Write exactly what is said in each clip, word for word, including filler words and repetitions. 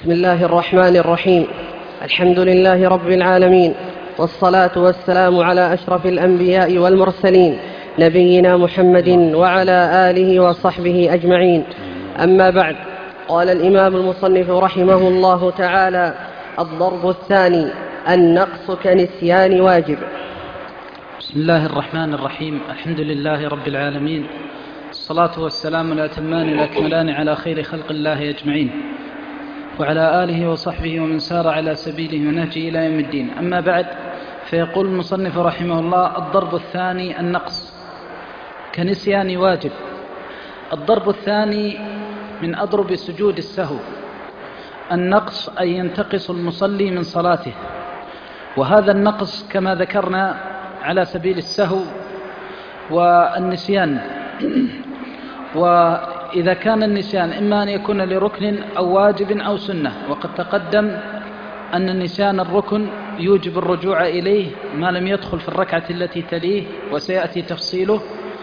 بسم الله الرحمن الرحيم. الحمد لله رب العالمين، والصلاة والسلام على أشرف الأنبياء والمرسلين نبينا محمد وعلى آله وصحبه أجمعين. أما بعد، قال الإمام المصنف رحمه الله تعالى: الضرب الثاني: النقص كنسيان واجب. بسم الله الرحمن الرحيم. الحمد لله رب العالمين، الصلاة والسلام الأتمان الأكملان على خير خلق الله أجمعين، وعلى آله وصحبه ومن سار على سبيله ونهجه إلى يوم الدين. أما بعد، فيقول المصنف رحمه الله: الضرب الثاني: النقص كنسيان واجب. الضرب الثاني من أضرب سجود السهو. النقص أن ينتقص المصلي من صلاته، وهذا النقص كما ذكرنا على سبيل السهو والنسيان. وإذا كان النسيان إما أن يكون لركن أو واجب أو سنة، وقد تقدم أن النسيان الركن يوجب الرجوع إليه ما لم يدخل في الركعة التي تليه، وسيأتي تفصيله.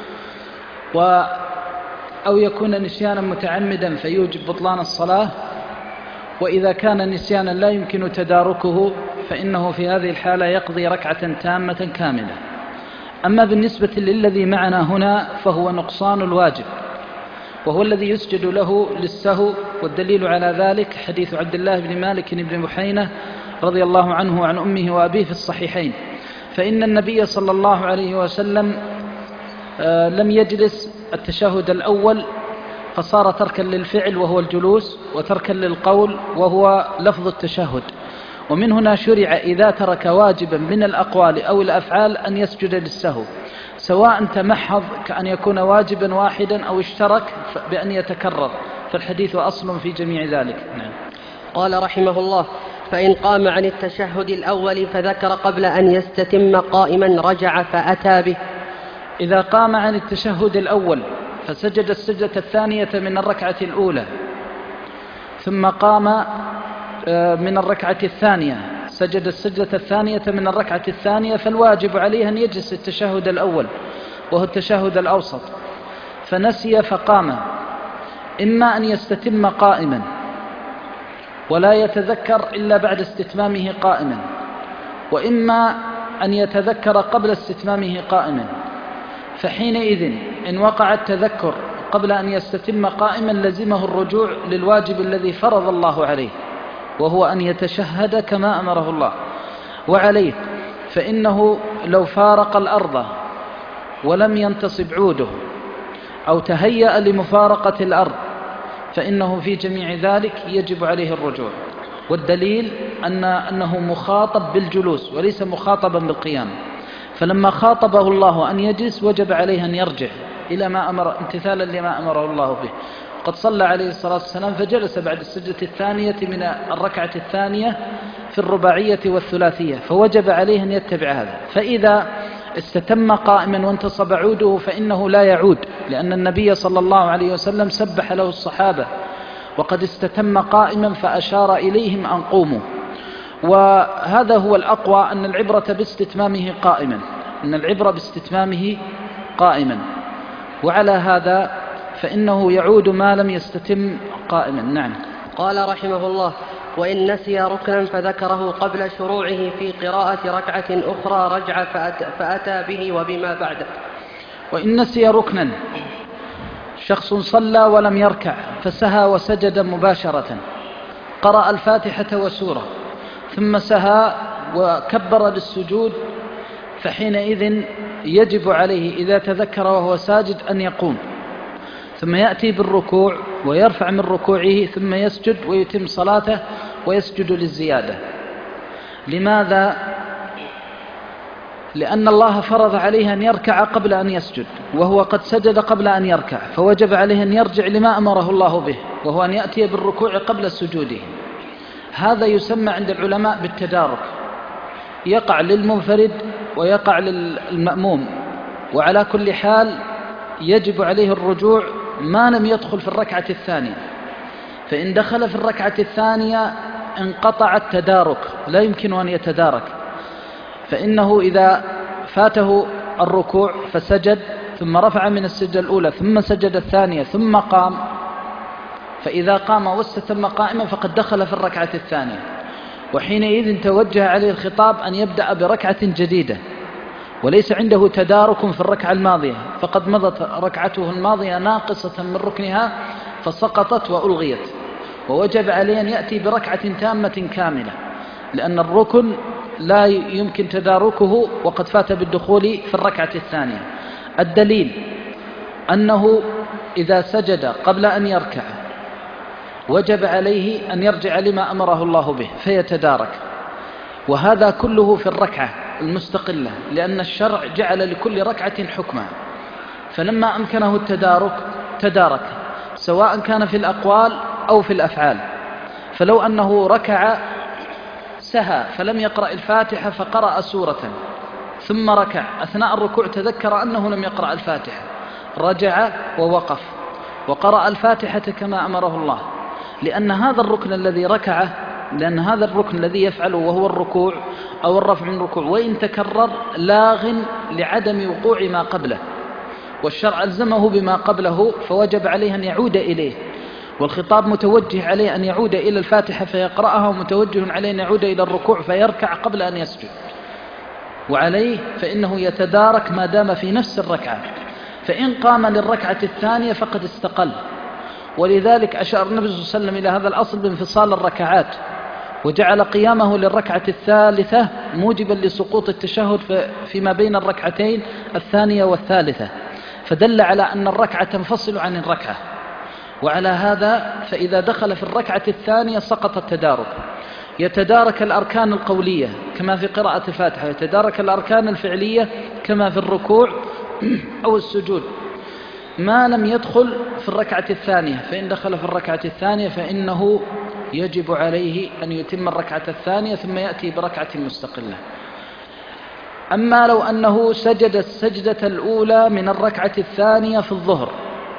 و أو يكون نسيانا متعمدا فيوجب بطلان الصلاة. وإذا كان نسيانا لا يمكن تداركه فإنه في هذه الحالة يقضي ركعة تامة كاملة. أما بالنسبة للذي معنا هنا فهو نقصان الواجب، وهو الذي يسجد له للسهو، والدليل على ذلك حديث عبد الله بن مالك بن بحينة رضي الله عنه وعن أمه وأبيه في الصحيحين. فإن النبي صلى الله عليه وسلم لم يجلس التشهد الأول فصار تركا للفعل وهو الجلوس، وتركا للقول وهو لفظ التشهد. ومن هنا شرع إذا ترك واجبا من الأقوال أو الأفعال أن يسجد للسهو، سواء تمحض كأن يكون واجبا واحدا أو اشترك بأن يتكرر، فالحديث أصل في جميع ذلك. نعم. قال رحمه الله: فإن قام عن التشهد الأول فذكر قبل أن يستتم قائما رجع فأتى به. إذا قام عن التشهد الأول فسجد السجدة الثانية من الركعة الأولى، ثم قام من الركعة الثانية سجد السجدة الثانية من الركعة الثانية، فالواجب عليه أن يجلس التشهد الأول وهو التشهد الأوسط، فنسي فقام، إما أن يستتم قائما ولا يتذكر إلا بعد استتمامه قائما، وإما أن يتذكر قبل استتمامه قائما. فحينئذ إن وقع التذكر قبل أن يستتم قائما لزمه الرجوع للواجب الذي فرض الله عليه، وهو أن يتشهد كما أمره الله. وعليه فإنه لو فارق الأرض ولم ينتصب عوده أو تهيأ لمفارقة الأرض فإنه في جميع ذلك يجب عليه الرجوع. والدليل أن أنه مخاطب بالجلوس وليس مخاطبا بالقيام، فلما خاطبه الله أن يجلس وجب عليه أن يرجع إلى ما أمر، امتثالا لما أمره الله به. قد صلى عليه الصلاة والسلام فجلس بعد السجدة الثانية من الركعة الثانية في الرباعية والثلاثية، فوجب عليه أن يتبع هذا. فإذا استتم قائما وانتصب عوده فإنه لا يعود، لأن النبي صلى الله عليه وسلم سبح له الصحابة وقد استتم قائما فأشار إليهم أن قوموا. وهذا هو الأقوى، أن العبرة باستتمامه قائما، أن العبرة باستتمامه قائما وعلى هذا فإنه يعود ما لم يستتم قائما. نعم. قال رحمه الله: وإن نسي ركنا فذكره قبل شروعه في قراءة ركعة أخرى رجع فأتى, فأتى به وبما بعده. وإن نسي ركنا، شخص صلى ولم يركع فسهى وسجد مباشرة، قرأ الفاتحة وسورة ثم سهى وكبر للسجود، فحينئذ يجب عليه إذا تذكر وهو ساجد أن يقوم، ثم يأتي بالركوع ويرفع من ركوعه ثم يسجد ويتم صلاته ويسجد للزيادة. لماذا؟ لأن الله فرض عليه أن يركع قبل أن يسجد، وهو قد سجد قبل أن يركع، فوجب عليه أن يرجع لما أمره الله به، وهو أن يأتي بالركوع قبل سجوده. هذا يسمى عند العلماء بالتدارك، يقع للمنفرد ويقع للمأموم، وعلى كل حال يجب عليه الرجوع ما لم يدخل في الركعة الثانية. فإن دخل في الركعة الثانية انقطع التدارك، لا يمكن أن يتدارك، فإنه إذا فاته الركوع فسجد ثم رفع من السجدة الأولى ثم سجد الثانية ثم قام، فإذا قام واستتم قائما فقد دخل في الركعة الثانية، وحينئذ توجه عليه الخطاب أن يبدأ بركعة جديدة، وليس عنده تدارك في الركعة الماضية، فقد مضت ركعته الماضية ناقصة من ركنها فسقطت وألغيت، ووجب عليه أن يأتي بركعة تامة كاملة، لأن الركن لا يمكن تداركه وقد فات بالدخول في الركعة الثانية. الدليل أنه إذا سجد قبل أن يركع وجب عليه أن يرجع لما أمره الله به فيتدارك، وهذا كله في الركعة المستقلة، لأن الشرع جعل لكل ركعة حكما، فلما أمكنه التدارك تدارك، سواء كان في الأقوال أو في الأفعال. فلو أنه ركع سهى فلم يقرأ الفاتحة فقرأ سورة، ثم ركع أثناء الركوع تذكر أنه لم يقرأ الفاتحة، رجع ووقف وقرأ الفاتحة كما أمره الله، لأن هذا الركن الذي ركعه لأن هذا الركن الذي يفعله وهو الركوع أو الرفع من الركوع وإن تكرر لاغ لعدم وقوع ما قبله، والشرع ألزمه بما قبله فوجب عليه أن يعود إليه، والخطاب متوجه عليه أن يعود إلى الفاتحة فيقرأها، ومتوجه عليه أن يعود إلى الركوع فيركع قبل أن يسجد، وعليه فإنه يتدارك ما دام في نفس الركعة، فإن قام للركعة الثانية فقد استقل. ولذلك أشار النبي صلى الله عليه وسلم إلى هذا الأصل بانفصال الركعات، وجعل قيامه للركعة الثالثة موجبا لسقوط التشهد فيما بين الركعتين الثانية والثالثة، فدل على أن الركعة تنفصل عن الركعة. وعلى هذا فإذا دخل في الركعة الثانية سقط التدارك، يتدارك الأركان القولية كما في قراءة الفاتحة، يتدارك الأركان الفعلية كما في الركوع أو السجود، ما لم يدخل في الركعة الثانية. فإن دخل في الركعة الثانية فإنه يجب عليه أن يتم الركعة الثانية ثم يأتي بركعة مستقلة. أما لو أنه سجد السجدة الأولى من الركعة الثانية في الظهر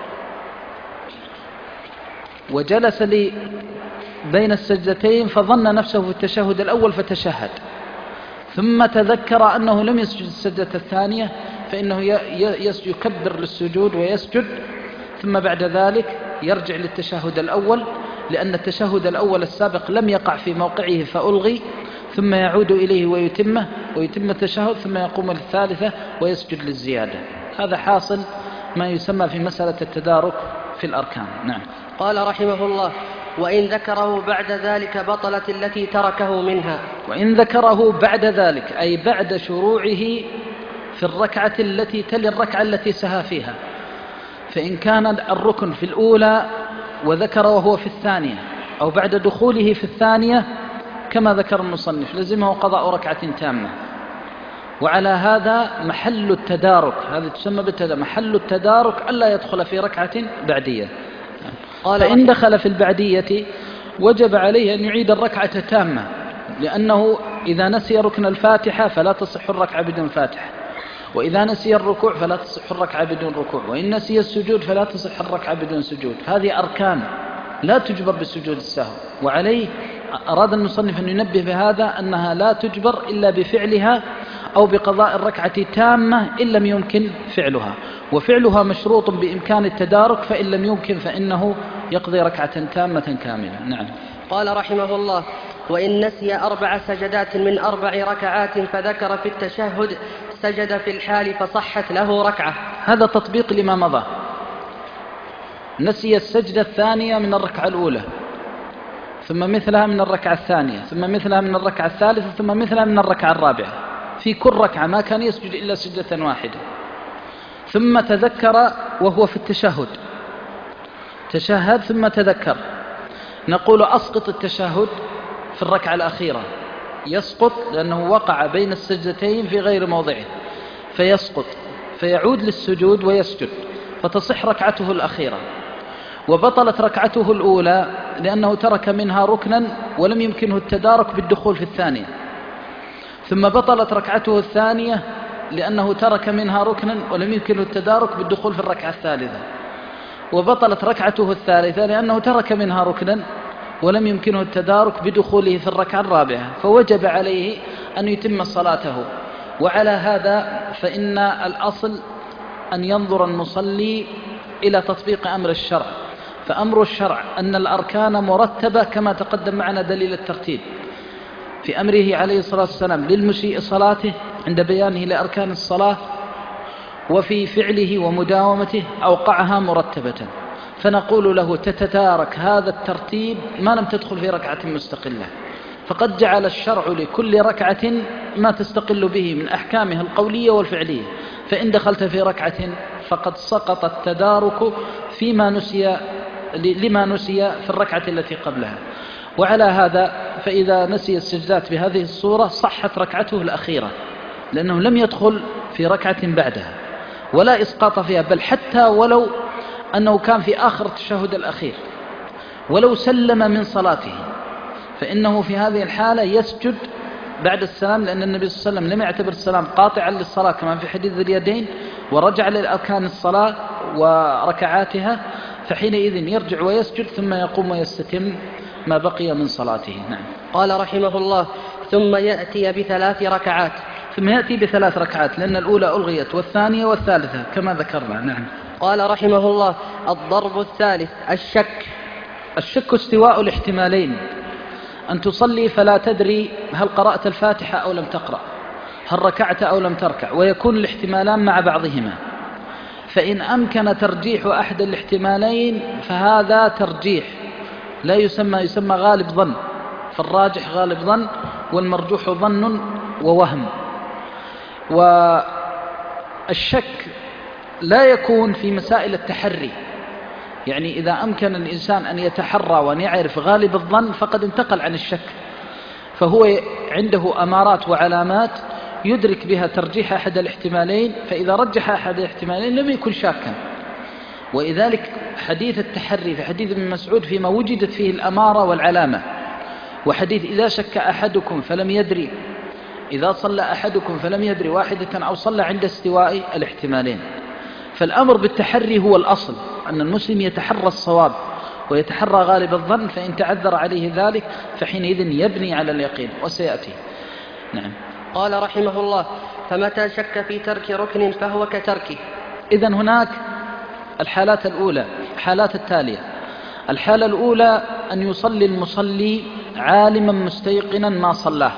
وجلس لي بين السجدتين فظن نفسه في التشهد الأول فتشهد، ثم تذكر أنه لم يسجد السجدة الثانية، فإنه يكبر للسجود ويسجد، ثم بعد ذلك يرجع للتشهد الأول، لأن التشهد الأول السابق لم يقع في موقعه فألغي، ثم يعود إليه ويتمه ويتم التشهد، ثم يقوم للثالثة ويسجد للزيادة. هذا حاصل ما يسمى في مسألة التدارك في الأركان. نعم. قال رحمه الله: وإن ذكره بعد ذلك بطلت التي تركه منها. وإن ذكره بعد ذلك أي بعد شروعه في الركعة التي تلي الركعة التي سهى فيها، فإن كان الركن في الأولى وذكر وهو في الثانية، أو بعد دخوله في الثانية كما ذكر المصنف لزمه قضاء ركعة تامة. وعلى هذا محل التدارك، هذا تسمى بالتدارك، محل التدارك ألا يدخل في ركعة بعدية. فإن دخل في البعدية وجب عليه أن يعيد الركعة تامة، لأنه إذا نسي ركن الفاتحة فلا تصح الركعة بدون فاتحة، وإذا نسي الركوع فلا تصح الركعة بدون ركوع، وإن نسي السجود فلا تصح الركعة بدون سجود. هذه أركان لا تجبر بالسجود السهو، وعليه أراد المصنف أن ينبه بهذا أنها لا تجبر إلا بفعلها أو بقضاء الركعة تامة إن لم يمكن فعلها، وفعلها مشروط بإمكان التدارك، فإن لم يمكن فإنه يقضي ركعة تامة كاملة. نعم. قال رحمه الله: وإن نسي أربع سجدات من أربع ركعات فذكر في التشهد سجد في الحال فصحت له ركعة. هذا تطبيق لما مضى. نسي السجدة الثانية من الركعة الأولى، ثم مثلها من الركعة الثانية، ثم مثلها من الركعة الثالثة، ثم مثلها من الركعة الرابعة، في كل ركعة ما كان يسجد إلا سجدة واحدة. ثم تذكر وهو في التشهد، تشهد ثم تذكر، نقول أسقط التشهد في الركعة الأخيرة، يسقط لأنه وقع بين السجدتين في غير موضعه فيسقط، فيعود للسجود ويسجد فتصح ركعته الأخيرة. وبطلت ركعته الأولى لأنه ترك منها ركنا ولم يمكنه التدارك بالدخول في الثانية، ثم بطلت ركعته الثانية لأنه ترك منها ركنا ولم يمكنه التدارك بالدخول في الركعة الثالثة، وبطلت ركعته الثالثة لأنه ترك منها ركنا ولم يمكنه التدارك بدخوله في الركعة الرابعة، فوجب عليه أن يتم صلاته. وعلى هذا فإن الأصل أن ينظر المصلي إلى تطبيق أمر الشرع، فأمر الشرع أن الأركان مرتبة كما تقدم معنا دليل الترتيب في أمره عليه الصلاة والسلام للمسيء صلاته عند بيانه لأركان الصلاة، وفي فعله ومداومته أوقعها مرتبة، فنقول له تتدارك هذا الترتيب ما لم تدخل في ركعة مستقلة، فقد جعل الشرع لكل ركعة ما تستقل به من أحكامها القولية والفعلية، فإن دخلت في ركعة فقد سقط التدارك فيما نسي لما نسي في الركعة التي قبلها. وعلى هذا فإذا نسي السجدات بهذه الصورة صحت ركعته الأخيرة، لأنه لم يدخل في ركعة بعدها ولا إسقاط فيها، بل حتى ولو أنه كان في آخر التشهد الأخير ولو سلم من صلاته فإنه في هذه الحالة يسجد بعد السلام، لأن النبي صلى الله عليه وسلم لم يعتبر السلام قاطعا للصلاة كما في حديث اليدين، ورجع لأركان الصلاة وركعاتها، فحينئذ يرجع ويسجد ثم يقوم ويستتم ما بقي من صلاته. نعم. قال رحمه الله: ثم يأتي بثلاث ركعات. ثم يأتي بثلاث ركعات لأن الأولى ألغيت والثانية والثالثة كما ذكرنا. نعم. قال رحمه الله: الضرب الثالث الشك. الشك استواء الاحتمالين، أن تصلي فلا تدري هل قرأت الفاتحة أو لم تقرأ، هل ركعت أو لم تركع، ويكون الاحتمالان مع بعضهما، فإن أمكن ترجيح أحد الاحتمالين فهذا ترجيح لا يسمى يسمى غالب ظن، فالراجح غالب ظن والمرجوح ظن ووهم. والشك لا يكون في مسائل التحري، يعني إذا أمكن الإنسان أن يتحرى وأن يعرف غالب الظن فقد انتقل عن الشك، فهو عنده أمارات وعلامات يدرك بها ترجيح أحد الاحتمالين، فإذا رجح أحد الاحتمالين لم يكن شاكا. ولذلك حديث التحري في حديث ابن مسعود فيما وجدت فيه الأمارة والعلامة، وحديث إذا شك أحدكم فلم يدري، إذا صلى أحدكم فلم يدري واحدة أو صلى عند استواء الاحتمالين. فالأمر بالتحري هو الأصل، أن المسلم يتحرى الصواب ويتحرى غالب الظن، فإن تعذر عليه ذلك فحينئذ يبني على اليقين، وسيأتي. نعم. قال رحمه الله: فمتى شك في ترك ركن فهو كتركه. إذن هناك الحالات الأولى حالات التالية: الحالة الأولى أن يصلي المصلي عالما مستيقنا ما صلاه.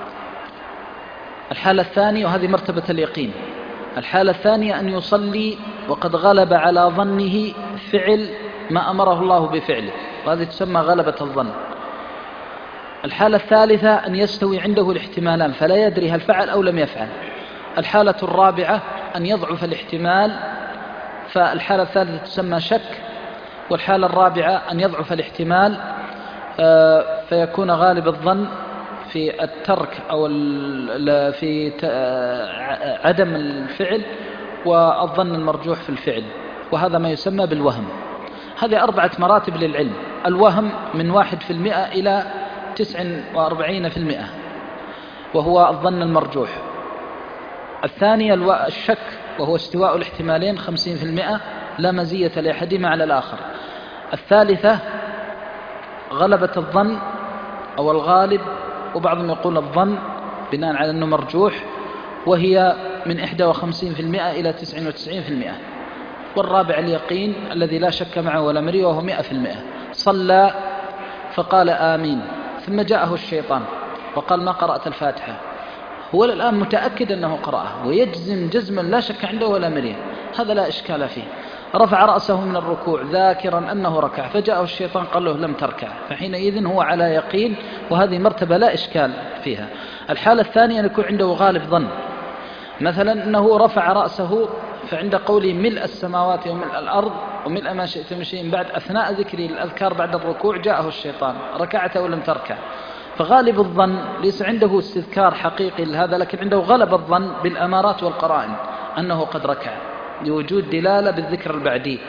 الحالة الثانية، وهذه مرتبة اليقين، الحالة الثانية أن يصلي وقد غلب على ظنه فعل ما أمره الله بفعله، وهذه تسمى غلبة الظن. الحالة الثالثة أن يستوي عنده الاحتمالان فلا يدري هل فعل أو لم يفعل. الحالة الرابعة أن يضعف الاحتمال، فالحالة الثالثة تسمى شك، والحالة الرابعة أن يضعف الاحتمال فيكون غالب الظن في الترك أو في عدم الفعل، والظن المرجوح في الفعل، وهذا ما يسمى بالوهم. هذه أربعة مراتب للعلم: الوهم من واحد في المئة إلى تسع وأربعين في المئة، وهو الظن المرجوح. الثانية الشك، وهو استواء الاحتمالين خمسين في المئة لا مزية لأحدهما على الآخر. الثالثة غلبة الظن أو الغالب، وبعضهم يقول الظن بناء على أنه مرجوح، وهي من إحدى وخمسين في المئة إلى تسعين وتسعين في المئة. والرابع اليقين الذي لا شك معه ولا مري، وهو مئة في المئة. صلى فقال آمين، ثم جاءه الشيطان وقال ما قرأت الفاتحة، هو الآن متأكد أنه قرأها ويجزم جزما لا شك عنده ولا مرية، هذا لا إشكال فيه. رفع رأسه من الركوع ذاكرا أنه ركع، فجاءه الشيطان قال له لم تركع، فحينئذ هو على يقين، وهذه مرتبة لا إشكال فيها. الحالة الثانية أن يكون عنده غالب ظن، مثلا أنه رفع رأسه فعند قوله ملء السماوات وملء الأرض وملء ما شئت من شيء بعد، أثناء ذكر الأذكار بعد الركوع جاءه الشيطان ركعت ولم تركع، فغالب الظن ليس عنده استذكار حقيقي لهذا، لكن عنده غلب الظن بالأمارات والقرائن أنه قد ركع لوجود دلالة بالذكر البعدي.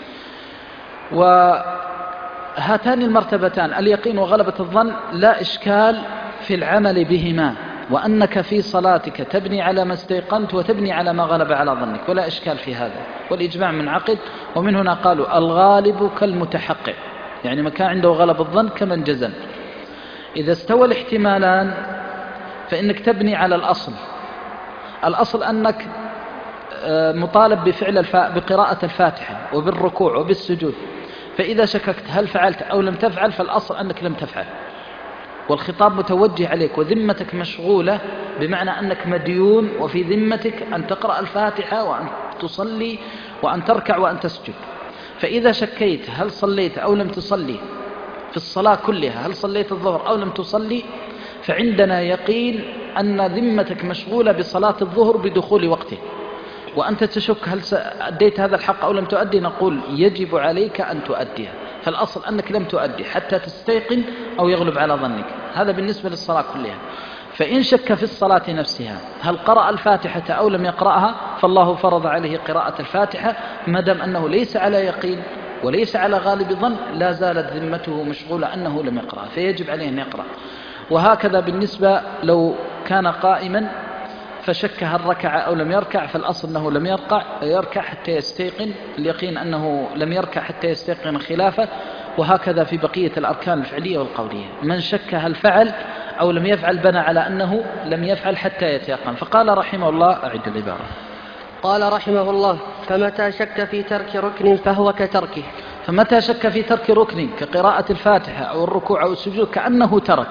وهاتان المرتبتان اليقين وغلبة الظن لا إشكال في العمل بهما، وأنك في صلاتك تبني على ما استيقنت وتبني على ما غلب على ظنك، ولا إشكال في هذا، والإجماع منعقد. ومن هنا قالوا الغالب كالمتحقق، يعني ما كان عنده غلب الظن كمن جزم. إذا استوى الاحتمالان فإنك تبني على الأصل. الأصل أنك مطالب بفعل الف... بقراءة الفاتحة وبالركوع وبالسجود، فإذا شككت هل فعلت أو لم تفعل فالأصل أنك لم تفعل، والخطاب متوجه عليك وذمتك مشغولة، بمعنى أنك مديون وفي ذمتك أن تقرأ الفاتحة وأن تصلي وأن تركع وأن تسجد. فإذا شكيت هل صليت أو لم تصلي في الصلاة كلها، هل صليت الظهر أو لم تصلي، فعندنا يقين أن ذمتك مشغولة بصلاة الظهر بدخول وقته، وأنت تشك هل أديت هذا الحق أو لم تؤدي، نقول يجب عليك أن تؤديها، فالأصل أنك لم تؤدي حتى تستيقن أو يغلب على ظنك. هذا بالنسبة للصلاة كلها. فإن شك في الصلاة نفسها هل قرأ الفاتحة أو لم يقرأها، فالله فرض عليه قراءة الفاتحة، ما دام أنه ليس على يقين وليس على غالب ظن لا زالت ذمته مشغولة أنه لم يقرأ، فيجب عليه أن يقرأ. وهكذا بالنسبة لو كان قائما فشك هل ركع أو لم يركع، فالأصل أنه لم يركع يركع حتى يستيقن، اليقين أنه لم يركع حتى يستيقن خلافه. وهكذا في بقية الأركان الفعلية والقولية، من شك هل فعل أو لم يفعل بنى على أنه لم يفعل حتى يتيقن. فقال رحمه الله، أعد العبارة، قال رحمه الله: فمتى شك في ترك ركن فهو كتركه. فمتى شك في ترك ركن كقراءة الفاتحة أو الركوع أو السجود كأنه ترك،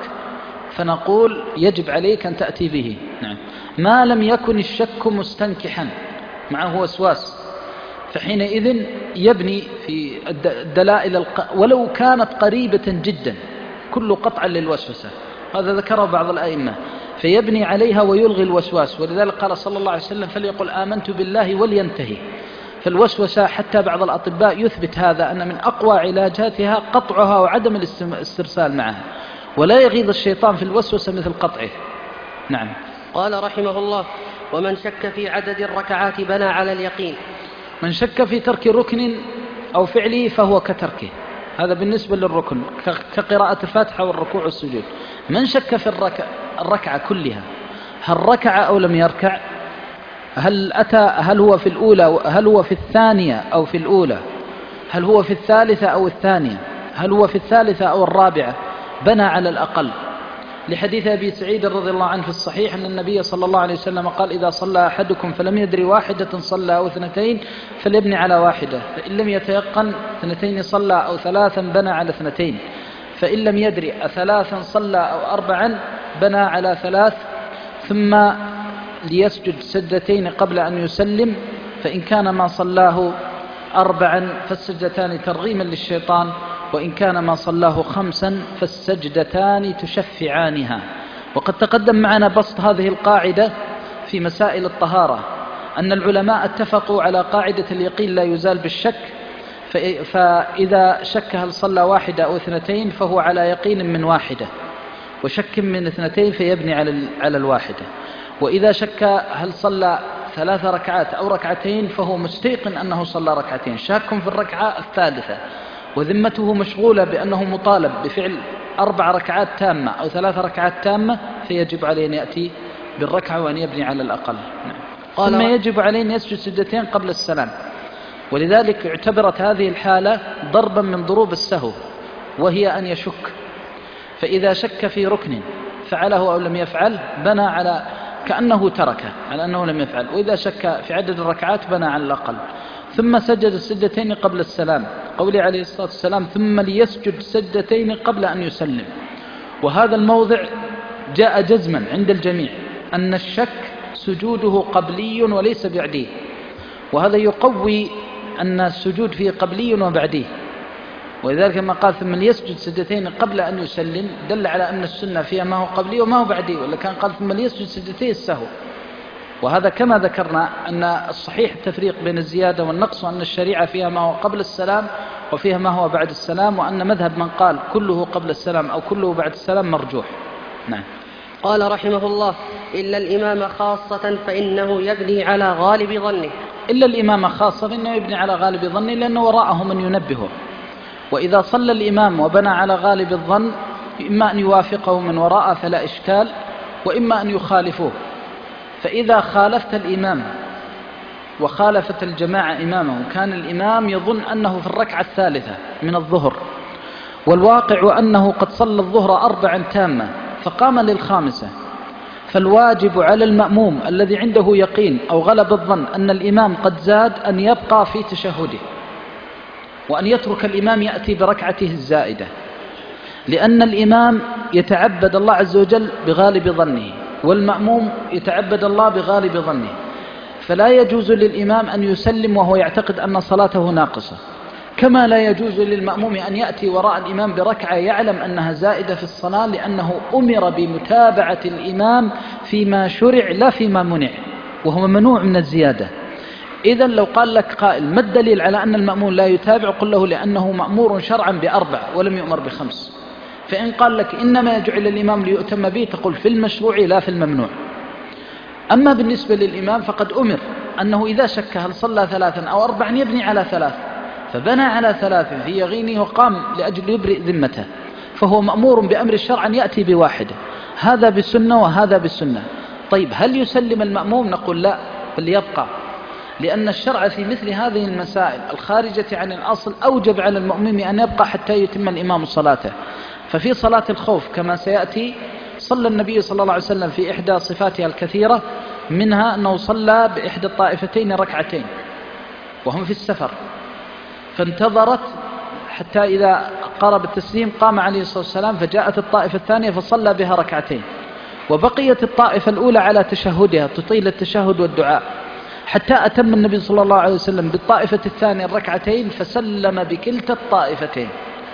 فنقول يجب عليك أن تأتي به. نعم. ما لم يكن الشك مستنكحا معه وسواس، فحينئذ يبني في الدلائل الق... ولو كانت قريبة جدا، كل قطع للوسوسة، هذا ذكره بعض الأئمة، فيبني عليها ويلغي الوسواس. ولذلك قال صلى الله عليه وسلم: فليقل آمنت بالله ولينتهي. فالوسوسة حتى بعض الأطباء يثبت هذا، أن من أقوى علاجاتها قطعها وعدم الاسترسال معها، ولا يغيظ الشيطان في الوسوسة مثل قطعه. نعم. قال رحمه الله: ومن شك في عدد الركعات بنى على اليقين. من شك في ترك ركن أو فعله فهو كتركه، هذا بالنسبة للركن كقراءة الفاتحة والركوع والسجود. من شك في الركع الركعة كلها، هل ركع أو لم يركع، هل أتى، هل هو في الأولى، هل هو في الثانية أو في الأولى، هل هو في الثالثة أو الثانية، هل هو في الثالثة أو الرابعة، بنى على الأقل، لحديث أبي سعيد رضي الله عنه في الصحيح أن النبي صلى الله عليه وسلم قال: إذا صلى أحدكم فلم يدري واحدة صلى أو اثنتين فليبني على واحدة، فإن لم يتيقن اثنتين صلى أو ثلاثا بنى على اثنتين، فإن لم يدري أثلاثا صلى أو أربعا بنى على ثلاث، ثم ليسجد سجدتين قبل أن يسلم، فإن كان ما صلاه أربعا فالسجدتان ترغيما للشيطان، وإن كان ما صلاه خمسا فالسجدتان تشفعانها. وقد تقدم معنا بسط هذه القاعدة في مسائل الطهارة، أن العلماء اتفقوا على قاعدة اليقين لا يزال بالشك، فإذا شك هل صلى واحدة أو اثنتين فهو على يقين من واحدة، وشك من اثنتين فيبني على على الواحدة. وإذا شك هل صلى ثلاث ركعات أو ركعتين فهو مستيقن أنه صلى ركعتين، شاك في الركعة الثالثة وذمته مشغولة بأنه مطالب بفعل أربع ركعات تامة أو ثلاث ركعات تامة، فيجب عليه أن يأتي بالركعة وأن يبني على الأقل. ثم يجب عليه أن يسجد سجدتين قبل السلام. ولذلك اعتبرت هذه الحالة ضربا من ضروب السهو، وهي أن يشك، فإذا شك في ركن فعله أو لم يفعل بنى على كأنه تركه على أنه لم يفعل، وإذا شك في عدد الركعات بنى على الأقل. ثم سجد السجدتين قبل السلام، قوله عليه الصلاة والسلام: ثم ليسجد سجدتين قبل أن يسلم. وهذا الموضع جاء جزما عند الجميع أن الشك سجوده قبلي وليس بعدي، وهذا يقوي أن السجود فيه قبلي وبعدي. ولذلك ما قال ثم ليسجد سجدتين قبل أن يسلم دل على أن السنة فيها ما هو قبلي وما هو بعدي، ولا كان قال ثم ليسجد سجدتين السهو. وهذا كما ذكرنا أن الصحيح التفريق بين الزيادة والنقص، وأن الشريعة فيها ما هو قبل السلام وفيها ما هو بعد السلام، وأن مذهب من قال كله قبل السلام أو كله بعد السلام مرجوح. نعم. قال رحمه الله: إلا الإمام خاصة فإنه يبني على غالب ظنه. إلا الإمام خاصة فإنه يبني على غالب ظنه، لأنه وراءه من ينبهه. وإذا صلى الإمام وبنى على غالب الظن إما أن يوافقه من وراءه فلا إشكال، وإما أن يخالفوه. فإذا خالفت الإمام وخالفت الجماعة إمامه، كان الإمام يظن أنه في الركعة الثالثة من الظهر، والواقع أنه قد صلى الظهر أربعا تامة فقام للخامسة، فالواجب على المأموم الذي عنده يقين أو غلب الظن أن الإمام قد زاد أن يبقى في تشهده، وأن يترك الإمام يأتي بركعته الزائدة، لأن الإمام يتعبد الله عز وجل بغالب ظنه، والمأموم يتعبد الله بغالب ظنه، فلا يجوز للإمام أن يسلم وهو يعتقد أن صلاته ناقصة، كما لا يجوز للمأموم أن يأتي وراء الإمام بركعة يعلم أنها زائدة في الصلاة، لأنه أمر بمتابعة الإمام فيما شرع لا فيما منع، وهو ممنوع من الزيادة. إذن لو قال لك قائل ما الدليل على أن المأموم لا يتابع؟ قل له لأنه مأمور شرعا بأربع ولم يؤمر بخمس. فإن قال لك إنما يجعل الإمام ليؤتم به، تقول في المشروع لا في الممنوع. أما بالنسبة للإمام فقد أمر أنه إذا شك هل صلى ثلاثا أو أربعا يبني على ثلاث، فبنى على ثلاث في يقينه وقام لأجل يبرئ ذمته، فهو مأمور بأمر الشرع أن يأتي بواحدة، هذا بالسنة وهذا بالسنة. طيب هل يسلم المأموم؟ نقول لا، بل يبقى، لأن الشرع في مثل هذه المسائل الخارجة عن الأصل أوجب على المأموم أن يبقى حتى يتم الإمام صلاته. ففي صلاة الخوف كما سيأتي صلى النبي صلى الله عليه وسلم في إحدى صفاتها الكثيرة، منها أنه صلى بإحدى الطائفتين ركعتين وهم في السفر، فانتظرت حتى إذا قرب التسليم قام عليه الصلاة والسلام، فجاءت الطائفة الثانية فصلى بها ركعتين، وبقيت الطائفة الأولى على تشهدها تطيل التشهد والدعاء، حتى أتم النبي صلى الله عليه وسلم بالطائفة الثانية الركعتين فسلم بكلتا الطائفتين،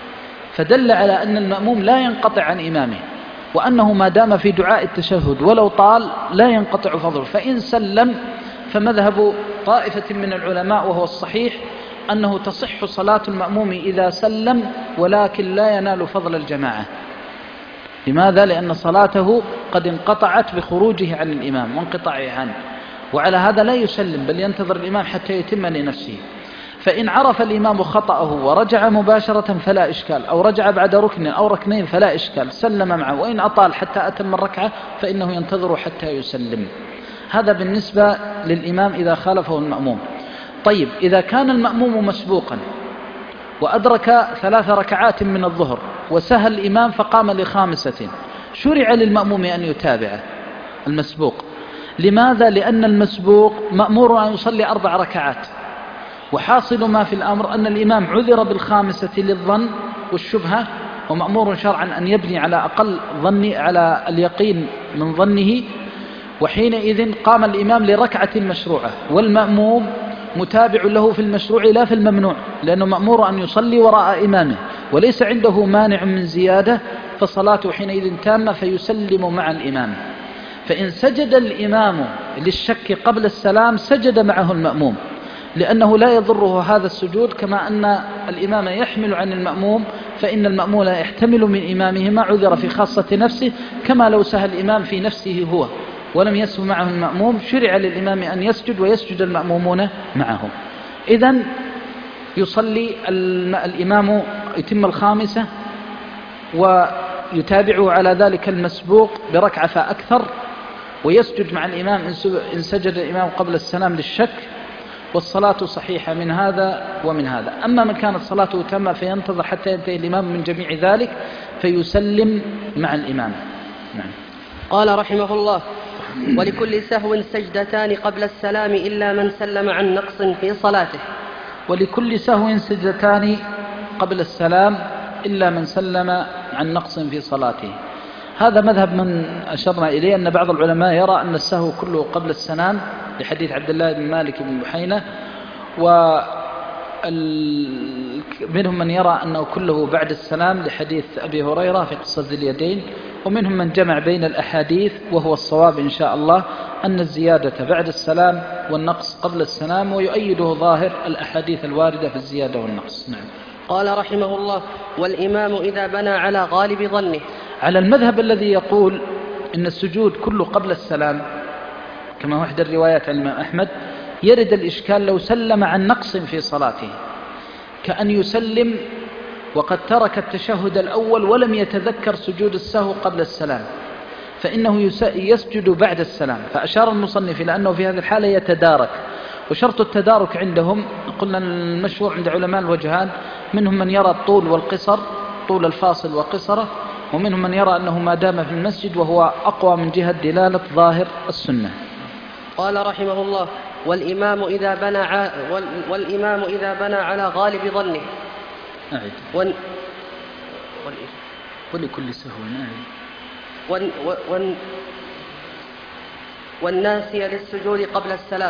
فدل على أن المأموم لا ينقطع عن إمامه، وأنه ما دام في دعاء التشهد ولو طال لا ينقطع فضله. فإن سلم فمذهب طائفة من العلماء وهو الصحيح أنه تصح صلاة المأموم إذا سلم، ولكن لا ينال فضل الجماعة. لماذا؟ لأن صلاته قد انقطعت بخروجه عن الإمام وانقطاعه عنه، وعلى هذا لا يسلم بل ينتظر الإمام حتى يتم لنفسه. فإن عرف الإمام خطأه ورجع مباشرة فلا إشكال، أو رجع بعد ركن أو ركنين فلا إشكال، سلم معه. وإن أطال حتى أتم الركعة فإنه ينتظر حتى يسلم. هذا بالنسبة للإمام إذا خالفه المأموم. طيب إذا كان المأموم مسبوقا وأدرك ثلاث ركعات من الظهر وسهل الإمام فقام لخامسة، شرع للمأموم أن يتابعه المسبوق. لماذا؟ لأن المسبوق مأمور أن يصلي أربع ركعات، وحاصل ما في الأمر أن الإمام عذر بالخامسة للظن والشبهة، ومأمور شرعا أن يبني على أقل ظن على اليقين من ظنه، وحينئذ قام الإمام لركعة مشروعة، والمأموم متابع له في المشروع لا في الممنوع، لأنه مأمور أن يصلي وراء إمامه وليس عنده مانع من زيادة، فصلاته حينئذ تامة فيسلم مع الإمام. فإن سجد الإمام للشك قبل السلام سجد معه المأموم، لأنه لا يضره هذا السجود، كما أن الإمام يحمل عن المأموم، فإن المأموم لا يحتمل من إمامه ما عذر في خاصة نفسه، كما لو سهى الإمام في نفسه هو ولم يسهو معه المأموم، شرع للإمام أن يسجد ويسجد المأمومون معه. إذن يصلي الإمام يتم الخامسة ويتابعه على ذلك المسبوق بركعة فأكثر، ويسجد مع الإمام إن سجد الإمام قبل السلام للشك، والصلاة صحيحة من هذا ومن هذا. أما من كانت صلاته تامة فينتظر حتى ينتهي الإمام من جميع ذلك فيسلم مع الإمام. نعم. قال رحمه الله: ولكل سهو سجدتان قبل السلام إلا من سلم عن نقص في صلاته. ولكل سهو سجدتان قبل السلام إلا من سلم عن نقص في صلاته. هذا مذهب من أشرنا إليه، أن بعض العلماء يرى أن السهو كله قبل السلام لحديث عبد الله بن مالك بن بحينة، ومنهم من يرى أنه كله بعد السلام لحديث أبي هريرة في قصة ذي اليدين، ومنهم من جمع بين الأحاديث، وهو الصواب إن شاء الله أن الزيادة بعد السلام والنقص قبل السلام، ويؤيده ظاهر الأحاديث الواردة في الزيادة والنقص. نعم. قال رحمه الله: والإمام إذا بنى على غالب ظنه. على المذهب الذي يقول إن السجود كله قبل السلام كما هو إحدى الروايات عن الإمام أحمد، يرد الإشكال لو سلم عن نقص في صلاته، كأن يسلم وقد ترك التشهد الأول ولم يتذكر سجود السهو قبل السلام، فإنه يسجد بعد السلام. فأشار المصنف إلى أنه في هذه الحالة يتدارك، وشرط التدارك عندهم قلنا المشهور عند علماء الوجهان، منهم من يرى الطول والقصر، طول الفاصل وقصره، ومنهم من يرى أنه ما دام في المسجد، وهو أقوى من جهة دلالة ظاهر السنة. قال رحمه الله: والإمام إذا بنى ع... وال... والإمام إذا بنى على غالب ظنه. أعد. وال... وال... ولكل سهو أعد. وال... وال... والناسي للسجود قبل السلام.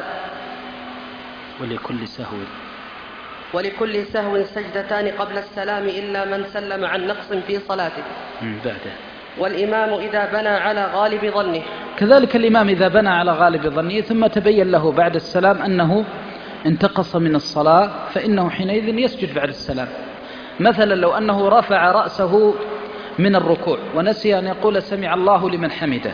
ولكل سهو ولكل سهو سجدتان قبل السلام إلا من سلم عن نقص في صلاته. بعده. والإمام إذا بنى على غالب ظنه. كذلك الإمام إذا بنى على غالب ظنه ثم تبين له بعد السلام أنه انتقص من الصلاة فإنه حينئذ يسجد بعد السلام. مثلا لو أنه رفع رأسه من الركوع ونسي أن يقول سمع الله لمن حمده،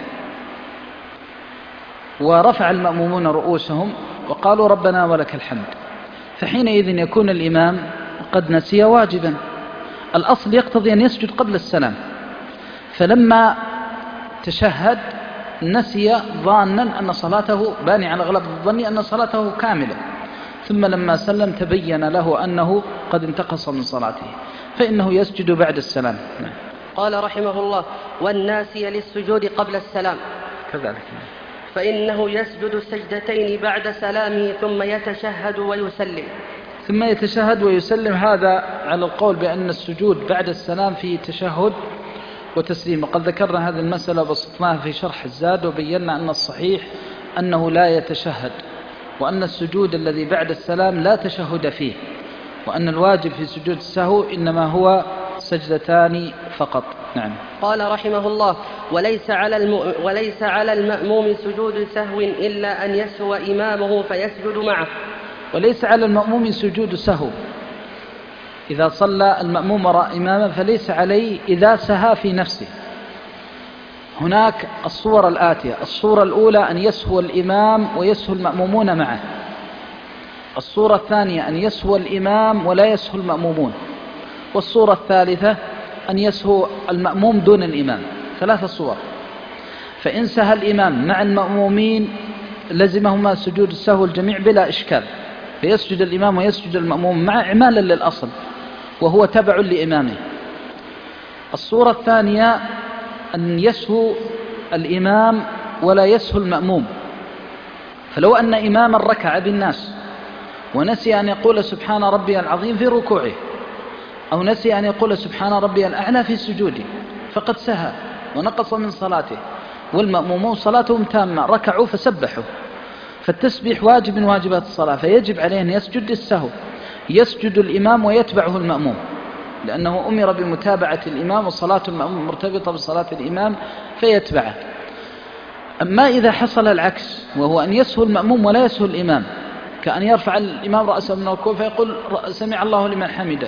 ورفع المأمومون رؤوسهم وقالوا ربنا ولك الحمد، فحينئذ يكون الإمام قد نسي واجبا. الأصل يقتضي أن يسجد قبل السلام، فلما تشهد نسي ظانا أن صلاته باني على غلب الظن أن صلاته كاملة، ثم لما سلم تبين له أنه قد انتقص من صلاته فإنه يسجد بعد السلام. قال رحمه الله: والناسي للسجود قبل السلام كذلك فإنه يسجد سجدتين بعد سلامه ثم يتشهد ويسلم. ثم يتشهد ويسلم، هذا على القول بأن السجود بعد السلام فيه تشهد وتسليم. وقد ذكرنا هذه المسألة وبسطناها في شرح الزاد وبينا أن الصحيح أنه لا يتشهد، وأن السجود الذي بعد السلام لا تشهد فيه، وأن الواجب في سجود السهو إنما هو سجدتان فقط. نعم. قال رحمه الله: وليس على, الم... وليس على المأموم سجود سهو إلا أن يسهو إمامه فيسجد معه. وليس على المأموم سجود سهو، إذا صلى المأموم وراء إمامه فليس عليه إذا سهى في نفسه. هناك الصور الآتية: الصورة الأولى أن يسهو الإمام ويسهو المأمومون معه، الصورة الثانية أن يسهو الإمام ولا يسهو المأمومون، والصورة الثالثة أن يسهو المأموم دون الإمام. ثلاثة صور. فإن سهى الإمام مع المأمومين لزمهما سجود السهو الجميع بلا إشكال، فيسجد الإمام ويسجد المأموم مع إعمالا للأصل وهو تبع لإمامه. الصورة الثانية أن يسهو الإمام ولا يسهو المأموم، فلو أن إماما ركع بالناس ونسي أن يقول سبحان ربي العظيم في ركوعه، أو نسي أن يقول سبحان ربي الأعلى في سجوده، فقد سهى ونقص من صلاته، والمأمومون صلاتهم تامة ركعوا فسبحوا، فالتسبيح واجب من واجبات الصلاة، فيجب عليه أن يسجد السهو. يسجد الإمام ويتبعه المأموم، لأنه أمر بمتابعة الإمام، وصلاة المأموم مرتبطة بصلاة الإمام فيتبعه. أما إذا حصل العكس وهو أن يسهو المأموم ولا يسهو الإمام، كأن يرفع الإمام رأسه من الركوع فيقول سمع الله لمن حمده،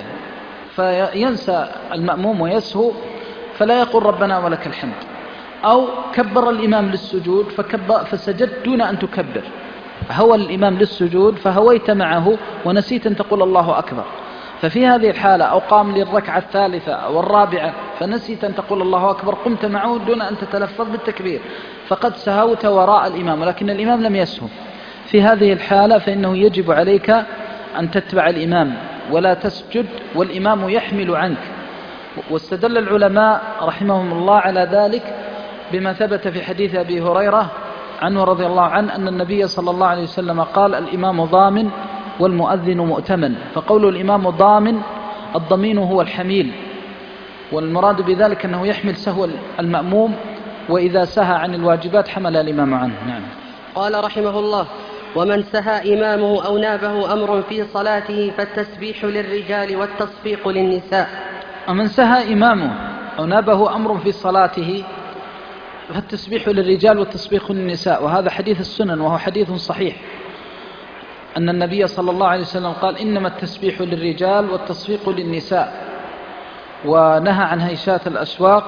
فينسى المأموم ويسهو فلا يقول ربنا ولك الحمد، أو كبر الإمام للسجود فكبر فسجد دون أن تكبر، هوى الإمام للسجود فهويت معه ونسيت أن تقول الله أكبر، ففي هذه الحالة أو قام للركعة الثالثة أو الرابعة فنسيت أن تقول الله أكبر، قمت معه دون أن تتلفظ بالتكبير، فقد سهوت وراء الإمام، ولكن الإمام لم يسهو. في هذه الحالة فإنه يجب عليك أن تتبع الإمام ولا تسجد، والإمام يحمل عنك. واستدل العلماء رحمهم الله على ذلك بما ثبت في حديث أبي هريرة عنه رضي الله عنه أن النبي صلى الله عليه وسلم قال: الإمام ضامن والمؤذن مؤتمن. فقول الإمام ضامن الضمين هو الحميل، والمراد بذلك أنه يحمل سهو المأموم، وإذا سهى عن الواجبات حمل الإمام عنه. نعم. قال رحمه الله: ومن سهى إمامه أو نابه أمر في صلاته فالتسبيح للرجال والتصفيق للنساء. ومن سهى إمامه أو نابه أمر في صلاته فالتسبيح للرجال والتصفيق للنساء، وهذا حديث السنن وهو حديث صحيح، أن النبي صلى الله عليه وسلم قال: إنما التسبيح للرجال والتصفيق للنساء، ونهى عن هيشات الأسواق.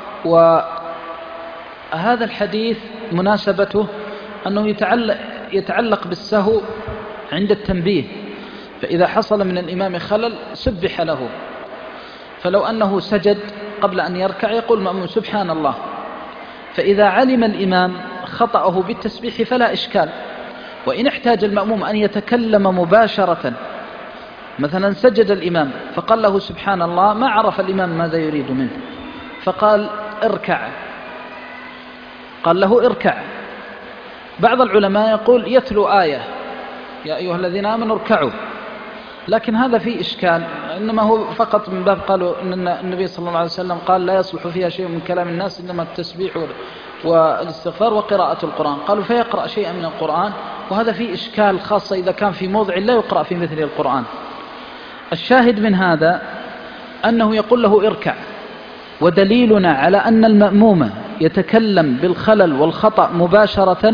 وهذا الحديث مناسبته أنه يتعلق, يتعلق بالسهو عند التنبيه، فإذا حصل من الإمام خلل سبح له، فلو أنه سجد قبل أن يركع يقول مأمون سبحان الله، فإذا علم الإمام خطأه بالتسبيح فلا إشكال. وإن احتاج المأموم أن يتكلم مباشرة، مثلا سجد الإمام فقال له سبحان الله، ما عرف الإمام ماذا يريد منه فقال اركع، قال له اركع. بعض العلماء يقول يتلو آية يا أيها الذين آمنوا اركعوا، لكن هذا فيه إشكال، إنما هو فقط من باب قالوا أن النبي صلى الله عليه وسلم قال لا يصلح فيها شيء من كلام الناس إنما التسبيح والاستغفار وقراءة القرآن، قالوا فيقرأ شيئا من القرآن، وهذا فيه إشكال خاصة إذا كان في موضع لا يقرأ في مثل القرآن. الشاهد من هذا أنه يقول له اركع، ودليلنا على أن المأموم يتكلم بالخلل والخطأ مباشرة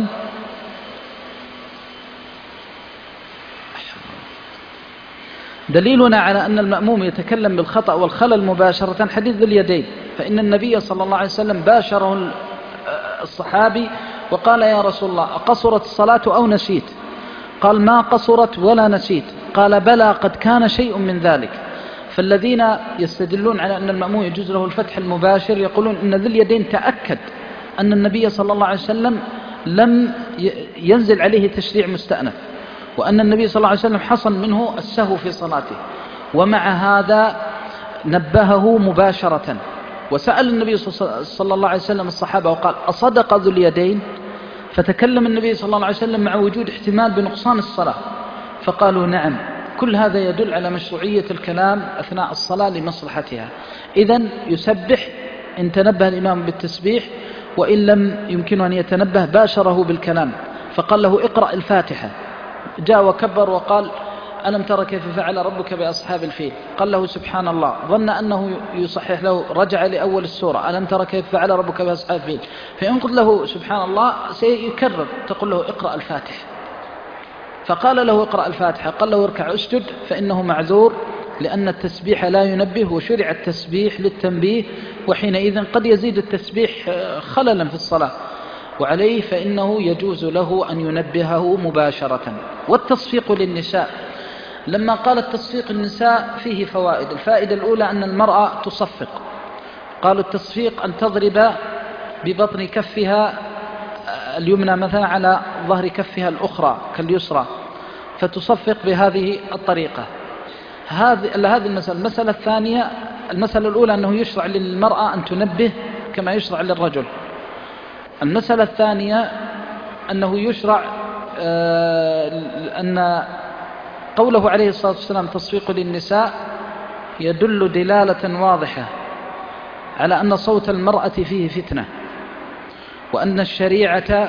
دليلنا على أن المأموم يتكلم بالخطأ والخلل مباشرة حديث ذي اليدين، فإن النبي صلى الله عليه وسلم باشره الصحابي وقال يا رسول الله أقصرت الصلاة أو نسيت؟ قال ما قصرت ولا نسيت، قال بلى قد كان شيء من ذلك. فالذين يستدلون على أن المأموم يجوز له الفتح المباشر يقولون أن ذي اليدين تأكد أن النبي صلى الله عليه وسلم لم ينزل عليه تشريع مستأنف، وأن النبي صلى الله عليه وسلم حصل منه السهو في صلاته، ومع هذا نبهه مباشرة. وسأل النبي صلى الله عليه وسلم الصحابة وقال أصدق ذو اليدين؟ فتكلم النبي صلى الله عليه وسلم مع وجود احتمال بنقصان الصلاة، فقالوا نعم. كل هذا يدل على مشروعية الكلام أثناء الصلاة لمصلحتها. إذن يسبح إن تنبه الإمام بالتسبيح، وإن لم يمكنه أن يتنبه باشره بالكلام، فقال له اقرأ الفاتحة، جاء وكبر وقال ألم ترى كيف فعل ربك بأصحاب الفيل؟ قال له سبحان الله، ظن أنه يصحح له، رجع لأول السورة ألم ترى كيف فعل ربك بأصحاب الفيل، فإن قلت له سبحان الله سيكرر، تقول له اقرأ الفاتحة، فقال له اقرأ الفاتحة، قال له اركع اسجد، فإنه معذور لأن التسبيح لا ينبه، وشرع التسبيح للتنبيه، وحينئذ قد يزيد التسبيح خللا في الصلاة، وعليه فإنه يجوز له أن ينبهه مباشرة. والتصفيق للنساء، لما قال التصفيق النساء فيه فوائد. الفائدة الأولى أن المرأة تصفق، قالوا التصفيق أن تضرب ببطن كفها اليمنى مثلا على ظهر كفها الأخرى كاليسرى، فتصفق بهذه الطريقة. هذه المسألة. المسألة الثانية، المسألة الأولى أنه يشرع للمرأة أن تنبه كما يشرع للرجل. المسألة الثانية أنه يشرع أن قوله عليه الصلاة والسلام تصفيق للنساء يدل دلالة واضحة على أن صوت المرأة فيه فتنة، وأن الشريعة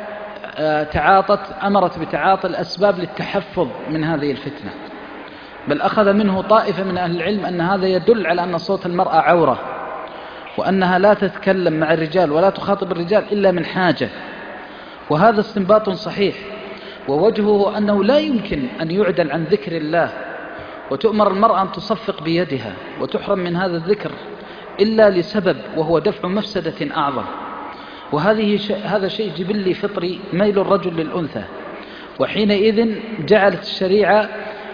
تعاطت أمرت بتعاطي الأسباب للتحفظ من هذه الفتنة، بل أخذ منه طائفة من أهل العلم أن هذا يدل على أن صوت المرأة عورة، وأنها لا تتكلم مع الرجال ولا تخاطب الرجال إلا من حاجة، وهذا استنباط صحيح. ووجهه أنه لا يمكن أن يعدل عن ذكر الله وتؤمر المرأة أن تصفق بيدها وتحرم من هذا الذكر إلا لسبب، وهو دفع مفسدة أعظم. وهذه ش... هذا شيء جبلي فطري، ميل الرجل للأنثى، وحينئذ جعلت الشريعة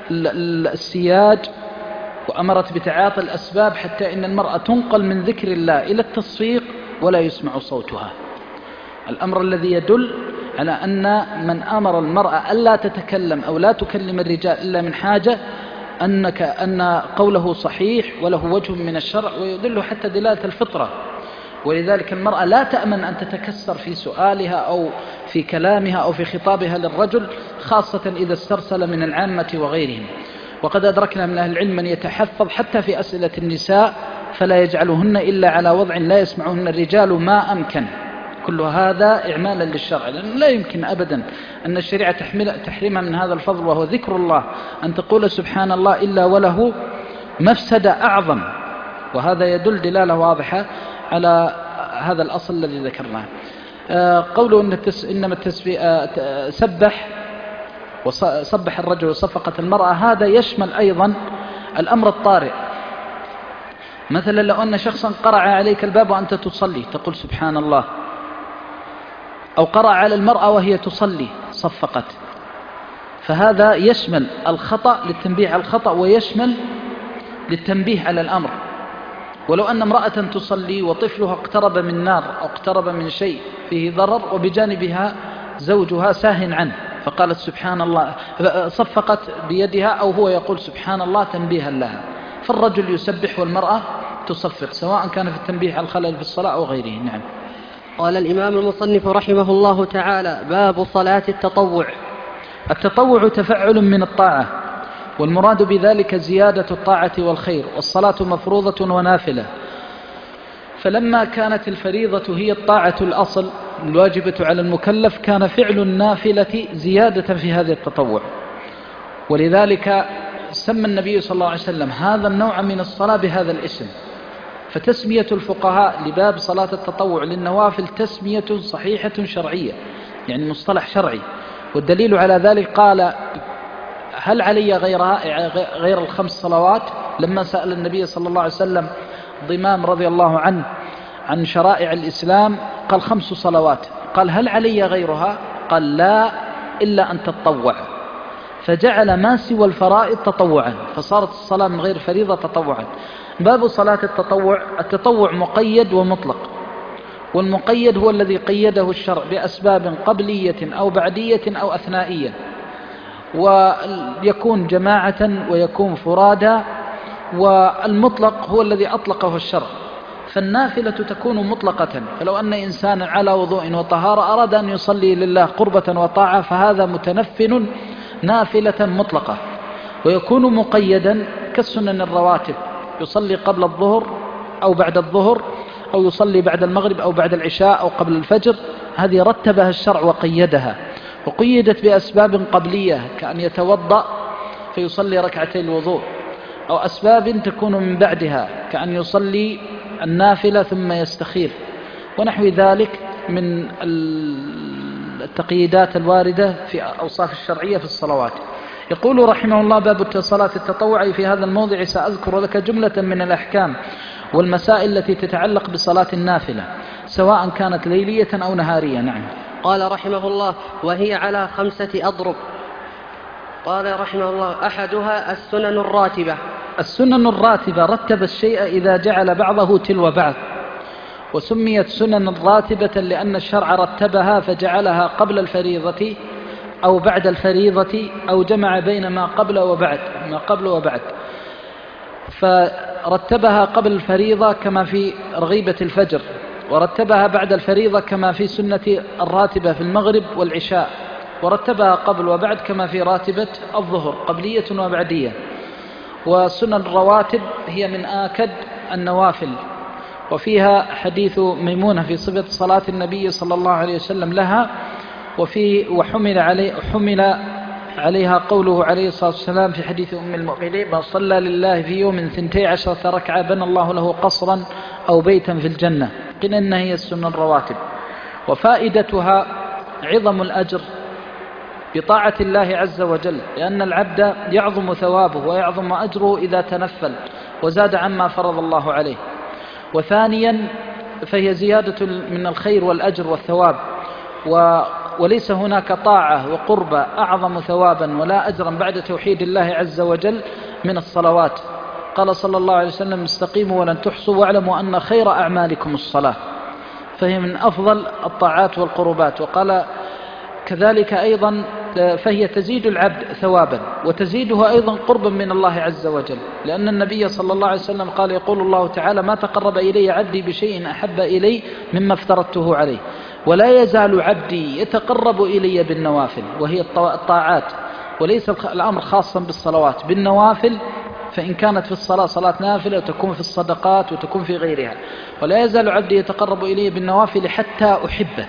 السياج وأمرت بتعاطي الأسباب حتى إن المرأة تنقل من ذكر الله إلى التصفيق ولا يسمع صوتها، الأمر الذي يدل على أن من أمر المرأة ألا تتكلم أو لا تكلم الرجال إلا من حاجة أنك أن قوله صحيح وله وجه من الشرع، ويدل حتى دلالة الفطرة. ولذلك المرأة لا تأمن أن تتكسر في سؤالها أو في كلامها أو في خطابها للرجل، خاصة إذا استرسل من العامة وغيرهم. وقد أدركنا من أهل العلم من يتحفظ حتى في أسئلة النساء فلا يجعلهن إلا على وضع لا يسمعهن الرجال ما أمكن. كل هذا إعمالا للشرع، لأن لا يمكن أبدا أن الشريعة تحرمها من هذا الفضل وهو ذكر الله، أن تقول سبحان الله إلا وله مفسدة أعظم. وهذا يدل دلالة واضحة على هذا الأصل الذي ذكرناه. قوله إن التس... إنما التسبيح سبح وصبح الرجل وصفقة المرأة، هذا يشمل أيضا الأمر الطارئ. مثلا لو أن شخصا قرع عليك الباب وأنت تصلي تقول سبحان الله، أو قرع على المرأة وهي تصلي صفقت، فهذا يشمل الخطأ للتنبيه على الخطأ، ويشمل للتنبيه على الأمر. ولو أن امرأة تصلي وطفلها اقترب من نار أو اقترب من شيء فيه ضرر وبجانبها زوجها ساهن عنه فقالت سبحان الله، صفقت بيدها أو هو يقول سبحان الله تنبيها لها، فالرجل يسبح والمرأة تصفق، سواء كان في التنبيه على الخلل في الصلاة أو غيره. نعم. قال الإمام المصنف رحمه الله تعالى: باب صلاة التطوع. التطوع تفعل من الطاعة، والمراد بذلك زيادة الطاعة والخير، والصلاة مفروضة ونافلة. فلما كانت الفريضة هي الطاعة الأصل الواجبة على المكلف، كان فعل النافلة زيادة في هذا التطوع. ولذلك سمى النبي صلى الله عليه وسلم هذا النوع من الصلاة بهذا الاسم. فتسمية الفقهاء لباب صلاة التطوع للنوافل تسمية صحيحة شرعية، يعني مصطلح شرعي. والدليل على ذلك قال: هل علي غيرها غير الخمس صلوات؟ لما سأل النبي صلى الله عليه وسلم ضمام رضي الله عنه عن شرائع الإسلام قال: خمس صلوات. قال: هل علي غيرها؟ قال: لا، إلا أن تتطوع. فجعل ما سوى الفرائض تطوعا، فصارت الصلاة من غير فريضة تطوعا. باب صلاة التطوع: التطوع مقيد ومطلق، والمقيد هو الذي قيده الشرع بأسباب قبلية أو بعدية أو أثنائية، ويكون جماعة ويكون فرادا. والمطلق هو الذي أطلقه الشرع. فالنافلة تكون مطلقة، فلو أن إنسانا على وضوء وطهارة أراد أن يصلي لله قربة وطاعة فهذا متنفل نافلة مطلقة. ويكون مقيدا كالسنن الرواتب، يصلي قبل الظهر أو بعد الظهر، أو يصلي بعد المغرب أو بعد العشاء أو قبل الفجر. هذه رتبها الشرع وقيدها، وقيدت بأسباب قبلية كأن يتوضأ فيصلي ركعتي الوضوء، أو أسباب تكون من بعدها كأن يصلي النافلة ثم يستخير، ونحو ذلك من التقييدات الواردة في أوصاف الشرعية في الصلوات. يقول رحمه الله: باب صلاة التطوع. في هذا الموضع سأذكر لك جملة من الأحكام والمسائل التي تتعلق بصلاة النافلة سواء كانت ليلية أو نهارية. نعم. قال رحمه الله: وهي على خمسة أضرب. قال رحمه الله: أحدها السنن الراتبة. السنن الراتبة رتب الشيء إذا جعل بعضه تلو بعض، وسميت سنن راتبة لأن الشرع رتبها فجعلها قبل الفريضة أو بعد الفريضة، أو جمع بين ما قبل وبعد ما قبل وبعد فرتبها قبل الفريضة كما في رغيبة الفجر، ورتبها بعد الفريضة كما في سنة الراتبة في المغرب والعشاء، ورتبها قبل وبعد كما في راتبة الظهر قبلية وبعدية. وسنن الرواتب هي من آكد النوافل، وفيها حديث ميمونة في صفة صلاة النبي صلى الله عليه وسلم لها، وفي وحمل علي حمل عليها قوله عليه الصلاة والسلام في حديث أم المؤمنين: من صلى لله في يوم ثنتي عشرة ركعة بنى الله له قصرا أو بيتا في الجنة. قيل إنها هي السنن الرواتب. وفائدتها عظم الأجر بطاعة الله عز وجل، لأن العبد يعظم ثوابه ويعظم أجره إذا تنفل وزاد عما فرض الله عليه. وثانيا فهي زيادة من الخير والأجر والثواب، و وليس هناك طاعة وقربة أعظم ثوابا ولا أجرا بعد توحيد الله عز وجل من الصلوات. قال صلى الله عليه وسلم: استقيموا ولن تحصوا واعلموا أن خير أعمالكم الصلاة. فهي من أفضل الطاعات والقربات. وقال كذلك أيضا: فهي تزيد العبد ثوابا وتزيده أيضا قربا من الله عز وجل، لأن النبي صلى الله عليه وسلم قال: يقول الله تعالى: ما تقرب إلي عبدي بشيء أحب إلي مما افترضته عليه، ولا يزال عبدي يتقرب إلي بالنوافل، وهي الطاعات، وليس الأمر خاصا بالصلوات، بالنوافل. فإن كانت في الصلاة صلاة نافلة وتكون في الصدقات وتكون في غيرها. ولا يزال عبدي يتقرب إلي بالنوافل حتى أحبه.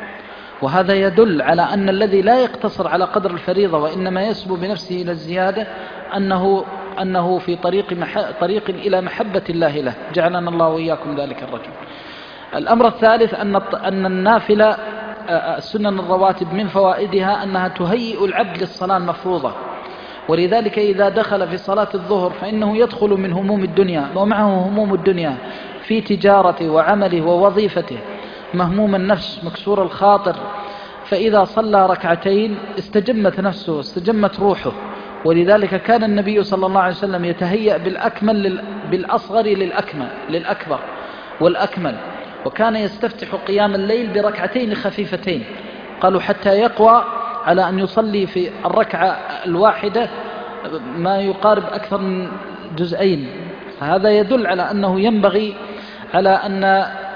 وهذا يدل على أن الذي لا يقتصر على قدر الفريضة وإنما يسبو بنفسه إلى الزيادة أنه, أنه في طريق, مح... طريق إلى محبة الله له. جعلنا الله وإياكم ذلك الرجل. الأمر الثالث أن أن النافلة السنن الرواتب من فوائدها أنها تهيئ العبد للصلاة المفروضة. ولذلك إذا دخل في صلاة الظهر فإنه يدخل من هموم الدنيا ومعه هموم الدنيا في تجارته وعمله ووظيفته، مهموم النفس مكسور الخاطر، فإذا صلى ركعتين استجمت نفسه استجمت روحه. ولذلك كان النبي صلى الله عليه وسلم يتهيأ بالأكمل بالأصغر للأكمل للأكبر والأكمل، وكان يستفتح قيام الليل بركعتين خفيفتين، قالوا حتى يقوى على أن يصلي في الركعة الواحدة ما يقارب أكثر من جزئين. هذا يدل على أنه ينبغي على أن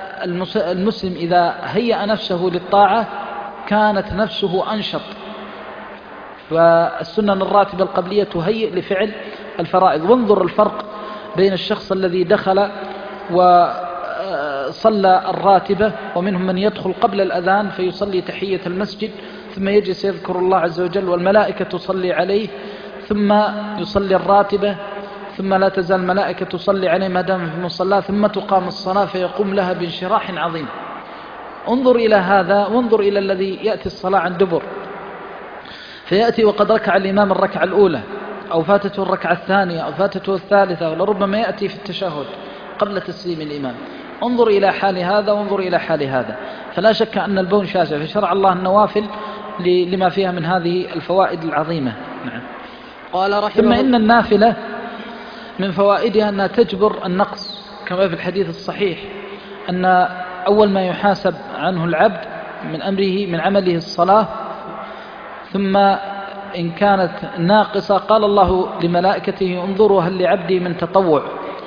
المسلم إذا هيأ نفسه للطاعة كانت نفسه أنشط والسنن الراتبة القبلية تهيئ لفعل الفرائض. وانظر الفرق بين الشخص الذي دخل وصلى الراتبة، ومنهم من يدخل قبل الأذان فيصلي تحية المسجد ثم يجلس يذكر الله عز وجل والملائكة تصلي عليه، ثم يصلي الراتبة ثم لا تزال الملائكة تصلي عليه ما دام في مصلاه، ثم تقام الصلاة فيقوم لها بانشراح عظيم. انظر إلى هذا، وانظر إلى الذي يأتي الصلاة عن دبر، فيأتي وقد ركع الإمام الركعة الأولى أو فاتته الركعة الثانية أو فاتته الثالثة، ولربما يأتي في التشهد قبل تسليم الإمام. انظر إلى حال هذا وانظر إلى حال هذا. فلا شك أن البون شاسع، فشرع الله النوافل لما فيها من هذه الفوائد العظيمة. نعم. قال رحمه ثم إن النافلة من فوائدها أنها تجبر النقص، كما في الحديث الصحيح أن أول ما يحاسب عنه العبد من أمره من عمله الصلاة، ثم إن كانت ناقصة قال الله لملائكته انظروا هل لعبدي من تطوع،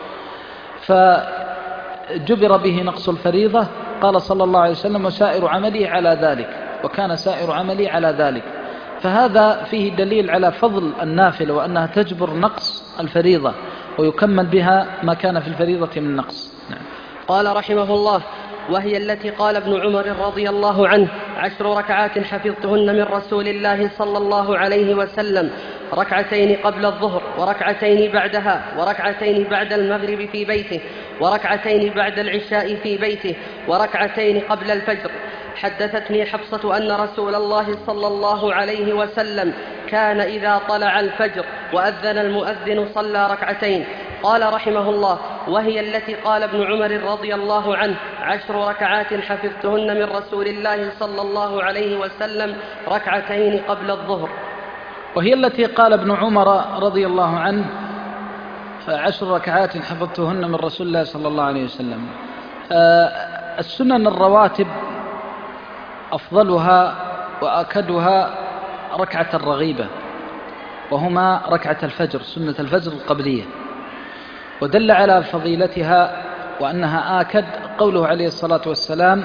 فجبر به نقص الفريضة. قال صلى الله عليه وسلم وسائر عملي على ذلك، وكان سائر عملي على ذلك. فهذا فيه دليل على فضل النافلة وأنها تجبر نقص الفريضة ويكمل بها ما كان في الفريضة من نقص. نعم. قال رحمه الله: وهي التي قال ابن عمر رضي الله عنه: عشر ركعات حفظتهن من رسول الله صلى الله عليه وسلم، ركعتين قبل الظهر وركعتين بعدها وركعتين بعد المغرب في بيته وركعتين بعد العشاء في بيته وركعتين قبل الفجر. حدثتني حفصة أن رسول الله صلى الله عليه وسلم كان إذا طلع الفجر وأذن المؤذن صلى ركعتين. قال رحمه الله: وهي التي قال ابن عمر رضي الله عنه: عشر ركعات حفظتهن من رسول الله صلى الله عليه وسلم، ركعتين قبل الظهر. وهي التي قال ابن عمر رضي الله عنه: عشر ركعات حفظتهن من رسول الله صلى الله عليه وسلم. السنن الرواتب أفضلها وأكدها ركعة الرغيبة، وهما ركعة الفجر، سنة الفجر القبلية. ودل على فضيلتها وأنها آكد قوله عليه الصلاة والسلام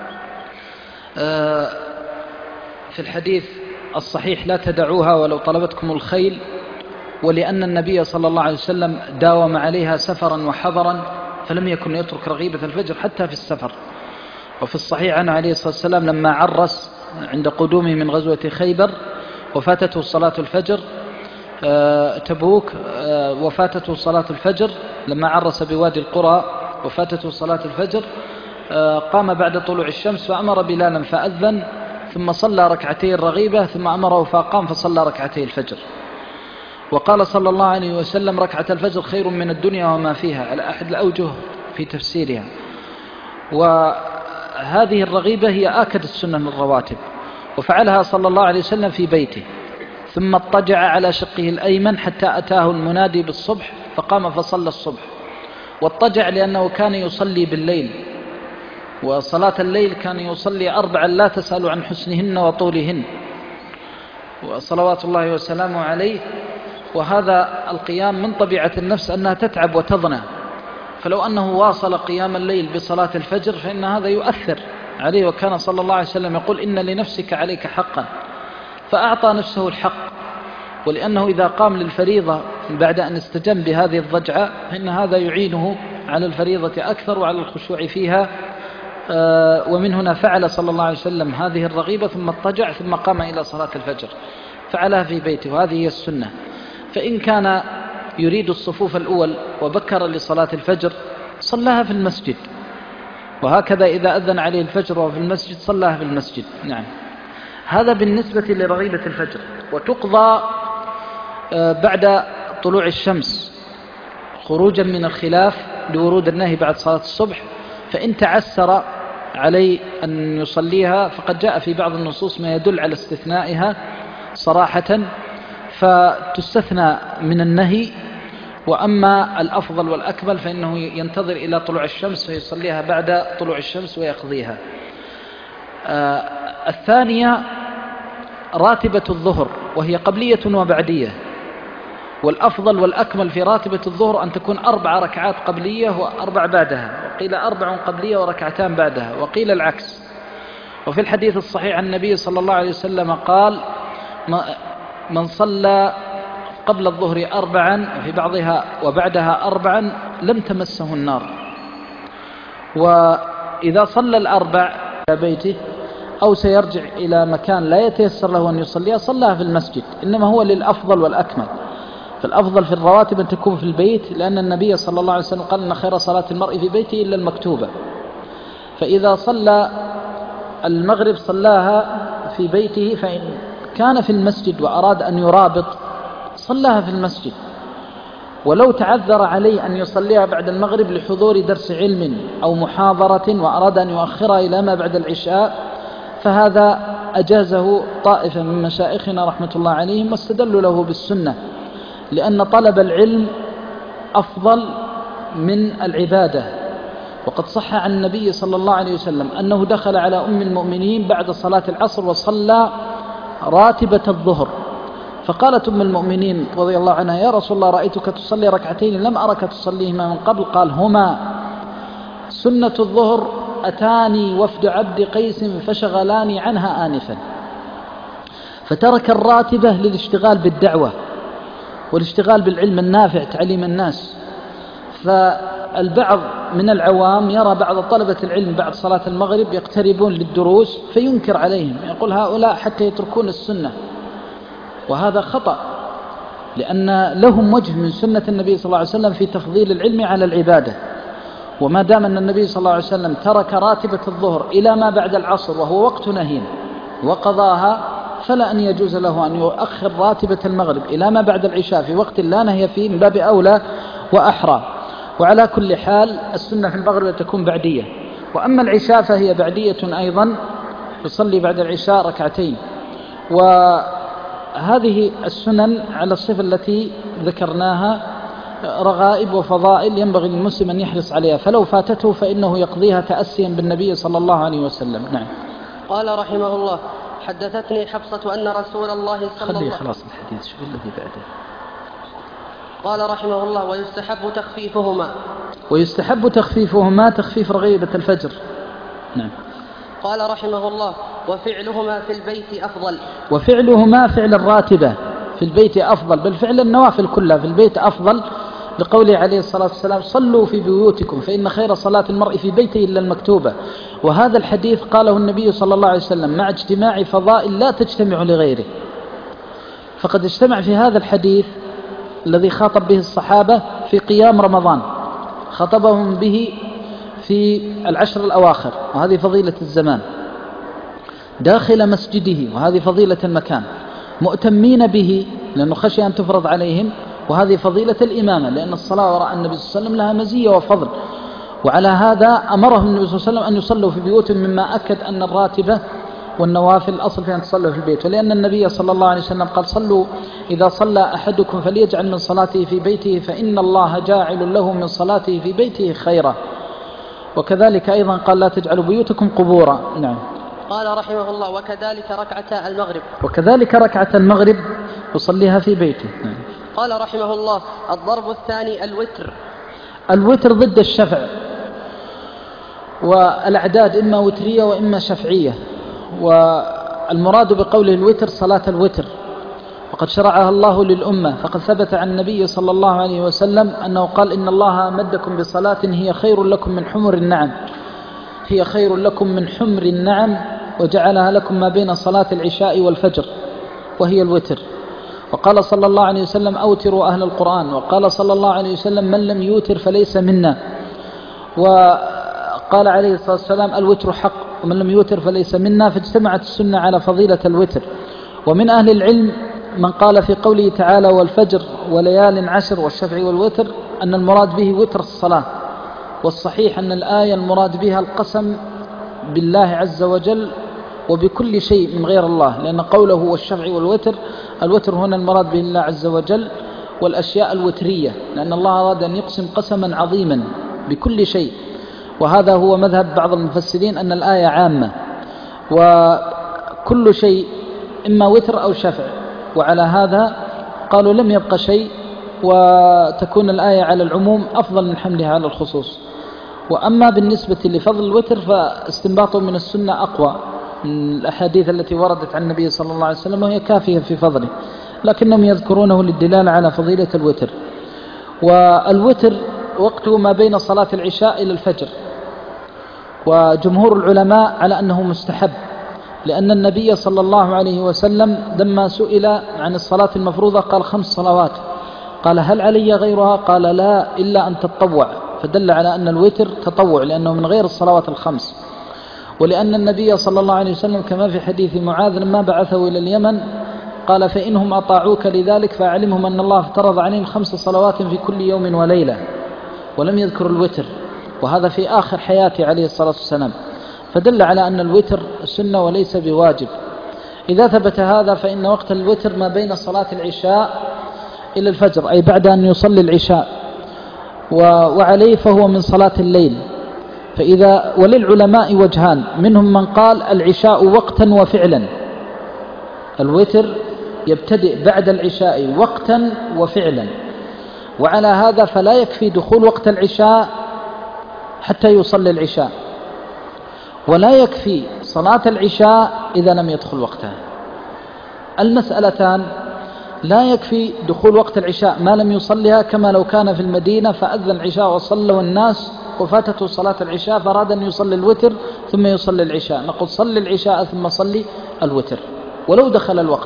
في الحديث الصحيح: لا تدعوها ولو طلبتكم الخيل. ولأن النبي صلى الله عليه وسلم داوم عليها سفرا وحضرا، فلم يكن يترك رغيبة الفجر حتى في السفر. وفي الصحيح عنه عليه الصلاة والسلام لما عرس عند قدومه من غزوة خيبر وفاتته صلاة الفجر، تبوك وفاتته صلاة الفجر، لما عرس بوادي القرى وفاتته صلاة الفجر، قام بعد طلوع الشمس فأمر بلالا فأذن، ثم صلى ركعتي الرغيبة، ثم أمره فقام فصلى ركعتي الفجر. وقال صلى الله عليه وسلم: ركعة الفجر خير من الدنيا وما فيها، على أحد الأوجه في تفسيرها. وهذه الرغيبة هي آكد السنن الرواتب، وفعلها صلى الله عليه وسلم في بيته، ثم اضطجع على شقه الأيمن حتى أتاه المنادي بالصبح فقام فصلى الصبح. واضطجع لأنه كان يصلي بالليل، وصلاة الليل كان يصلي أربعا لا تسأل عن حسنهن وطولهن وصلوات الله وسلامه عليه. وهذا القيام من طبيعة النفس أنها تتعب وتضنى، فلو أنه واصل قيام الليل بصلاة الفجر فإن هذا يؤثر عليه. وكان صلى الله عليه وسلم يقول: إن لنفسك عليك حقا، فأعطى نفسه الحق. ولأنه إذا قام للفريضة بعد أن استجم بهذه الضجعة فإن هذا يعينه على الفريضة أكثر وعلى الخشوع فيها. ومن هنا فعل صلى الله عليه وسلم هذه الرغيبة، ثم اضطجع ثم قام إلى صلاة الفجر، فعلها في بيته، وهذه هي السنة. فإن كان يريد الصفوف الأول وبكر لصلاة الفجر صلاها في المسجد، وهكذا إذا أذن عليه الفجر وفي المسجد صلاها في المسجد. نعم. هذا بالنسبة لرغيبة الفجر. وتقضى بعد طلوع الشمس خروجا من الخلاف لورود النهي بعد صلاة الصبح. فإن تعسر عليه أن يصليها فقد جاء في بعض النصوص ما يدل على استثنائها صراحة، فتستثنى من النهي. وأما الأفضل والأكمل فإنه ينتظر إلى طلوع الشمس فيصليها بعد طلوع الشمس ويقضيها. آه الثانية راتبة الظهر، وهي قبلية وبعدية. والأفضل والأكمل في راتبة الظهر أن تكون أربع ركعات قبلية وأربع بعدها، وقيل أربع قبلية وركعتان بعدها، وقيل العكس. وفي الحديث الصحيح عن النبي صلى الله عليه وسلم قال: من صلى قبل الظهر أربعا وفي بعضها وبعدها أربعا لم تمسه النار. وإذا صلى الأربع إلى بيته أو سيرجع إلى مكان لا يتيسر له أن يصليها صلىها في المسجد، إنما هو للأفضل والأكمل. فالأفضل في الرواتب أن تكون في البيت، لأن النبي صلى الله عليه وسلم قال إن خير صلاة المرء في بيته إلا المكتوبة. فإذا صلى المغرب صلاها في بيته، فإن كان في المسجد وأراد أن يرابط صلاها في المسجد. ولو تعذر عليه أن يصليها بعد المغرب لحضور درس علم أو محاضرة وأراد أن يؤخرها إلى ما بعد العشاء، فهذا أجازه طائفة من مشائخنا رحمة الله عليهم واستدلوا له بالسنة، لأن طلب العلم أفضل من العبادة. وقد صح عن النبي صلى الله عليه وسلم أنه دخل على أم المؤمنين بعد صلاة العصر وصلى راتبة الظهر، فقالت أم المؤمنين رضي الله عنها: يا رسول الله، رأيتك تصلي ركعتين لم أرك تصليهما من قبل. قال: هما سنة الظهر، أتاني وفد عبد قيس فشغلاني عنها آنفا. فترك الراتبة للاشتغال بالدعوة والاشتغال بالعلم النافع تعليم الناس. فالبعض من العوام يرى بعض طلبة العلم بعد صلاة المغرب يقتربون للدروس فينكر عليهم، يقول هؤلاء حتى يتركون السنة، وهذا خطأ، لأن لهم وجه من سنة النبي صلى الله عليه وسلم في تفضيل العلم على العبادة. وما دام أن النبي صلى الله عليه وسلم ترك راتبة الظهر إلى ما بعد العصر وهو وقت نهي وقضاها، فلا أن يجوز له أن يؤخر راتبة المغرب إلى ما بعد العشاء في وقت لا نهي فيه، من باب أولى وأحرى. وعلى كل حال السنة في المغرب تكون بعدية. وأما العشاء فهي بعدية أيضا، يصلي بعد العشاء ركعتين. وهذه السنن على الصفة التي ذكرناها رغائب وفضائل ينبغي للمسلم أن يحرص عليها، فلو فاتته فإنه يقضيها تأسيا بالنبي صلى الله عليه وسلم. نعم. قال رحمه الله: حدثتني حفصة أن رسول الله صلى الله عليه وسلم خلاص الحديث شو الذي بعده. قال رحمه الله: ويستحب تخفيفهما ويستحب تخفيفهما تخفيف رغيبة الفجر. نعم. قال رحمه الله: وفعلهما في البيت أفضل. وفعلهما فعل الراتبة في البيت أفضل، بل فعل النوافل كلها في البيت أفضل، لقوله عليه الصلاة والسلام: صلوا في بيوتكم فإن خير صلاة المرء في بيته إلا المكتوبة. وهذا الحديث قاله النبي صلى الله عليه وسلم مع اجتماع فضائل لا تجتمع لغيره. فقد اجتمع في هذا الحديث الذي خاطب به الصحابة في قيام رمضان، خطبهم به في العشر الأواخر، وهذه فضيلة الزمان، داخل مسجده، وهذه فضيلة المكان، مؤتمين به لأنه خشي أن تفرض عليهم، وهذه فضيلة الإمامة، لأن الصلاة وراء النبي صلى الله عليه وسلم لها مزية وفضل. وعلى هذا أمرهم النبي صلى الله عليه وسلم أن يصلوا في بيوتهم، مما أكد أن الراتبة والنوافل الأصل في أن تصلوا في البيت. ولأن النبي صلى الله عليه وسلم قال: صلوا إذا صلى أحدكم فليجعل من صلاته في بيته فإن الله جاعل له من صلاته في بيته خيرا. وكذلك أيضا قال: لا تجعلوا بيوتكم قبورا. نعم. قال رحمه الله: وكذلك ركعتا المغرب. وكذلك ركعة المغرب يصليها في بيته. نعم. قال رحمه الله: الضرب الثاني الوتر. الوتر ضد الشفع، والأعداد إما وترية وإما شفعية. والمراد بقوله الوتر صلاة الوتر، وقد شرعها الله للأمة، فقد ثبت عن النبي صلى الله عليه وسلم أنه قال: إن الله مدكم بصلاة هي خير لكم من حمر النعم، هي خير لكم من حمر النعم، وجعلها لكم ما بين صلاة العشاء والفجر، وهي الوتر. وقال صلى الله عليه وسلم: أوتروا أهل القرآن. وقال صلى الله عليه وسلم: من لم يوتر فليس منا. وقال عليه الصلاة والسلام: الوتر حق، ومن لم يوتر فليس منا. فاجتمعت السنة على فضيلة الوتر. ومن أهل العلم من قال في قوله تعالى: والفجر وليال عشر والشفع والوتر، أن المراد به وتر الصلاة. والصحيح أن الآية المراد بها القسم بالله عز وجل وبكل شيء من غير الله، لأن قوله والشفع والوتر، الوتر هنا المراد به الله عز وجل والأشياء الوترية، لأن الله أراد أن يقسم قسما عظيما بكل شيء. وهذا هو مذهب بعض المفسرين أن الآية عامة، وكل شيء إما وتر أو شفع. وعلى هذا قالوا لم يبقى شيء، وتكون الآية على العموم أفضل من حملها على الخصوص. وأما بالنسبة لفضل الوتر فاستنباطه من السنة أقوى من الأحاديث التي وردت عن النبي صلى الله عليه وسلم، وهي كافية في فضله. لكنهم يذكرونه للدلالة على فضيلة الوتر. والوتر وقته ما بين صلاة العشاء إلى الفجر، وجمهور العلماء على أنه مستحب، لأن النبي صلى الله عليه وسلم لما سئل عن الصلاة المفروضة قال خمس صلوات، قال هل علي غيرها؟ قال لا إلا أن تتطوع، فدل على أن الوتر تطوع لأنه من غير الصلوات الخمس. ولأن النبي صلى الله عليه وسلم كما في حديث معاذ لما بعثه إلى اليمن قال فإنهم أطاعوك لذلك فأعلمهم أن الله افترض عليهم خمس صلوات في كل يوم وليلة، ولم يذكر الوتر، وهذا في آخر حياته عليه الصلاة والسلام، فدل على أن الوتر سنة وليس بواجب. إذا ثبت هذا فإن وقت الوتر ما بين صلاة العشاء إلى الفجر، أي بعد أن يصلي العشاء، وعليه فهو من صلاة الليل. فإذا وللعلماء وجهان، منهم من قال العشاء وقتا وفعلا، الوتر يبتدئ بعد العشاء وقتا وفعلا، وعلى هذا فلا يكفي دخول وقت العشاء حتى يصلي العشاء، ولا يكفي صلاة العشاء إذا لم يدخل وقتها. المسألتان: لا يكفي دخول وقت العشاء ما لم يصلها، كما لو كان في المدينة فأذن العشاء وصلوا الناس وفاتته صلاة العشاء فأراد أن يصلي الوتر ثم يصلي العشاء، نقول صلي العشاء ثم صلي الوتر ولو دخل الوقت.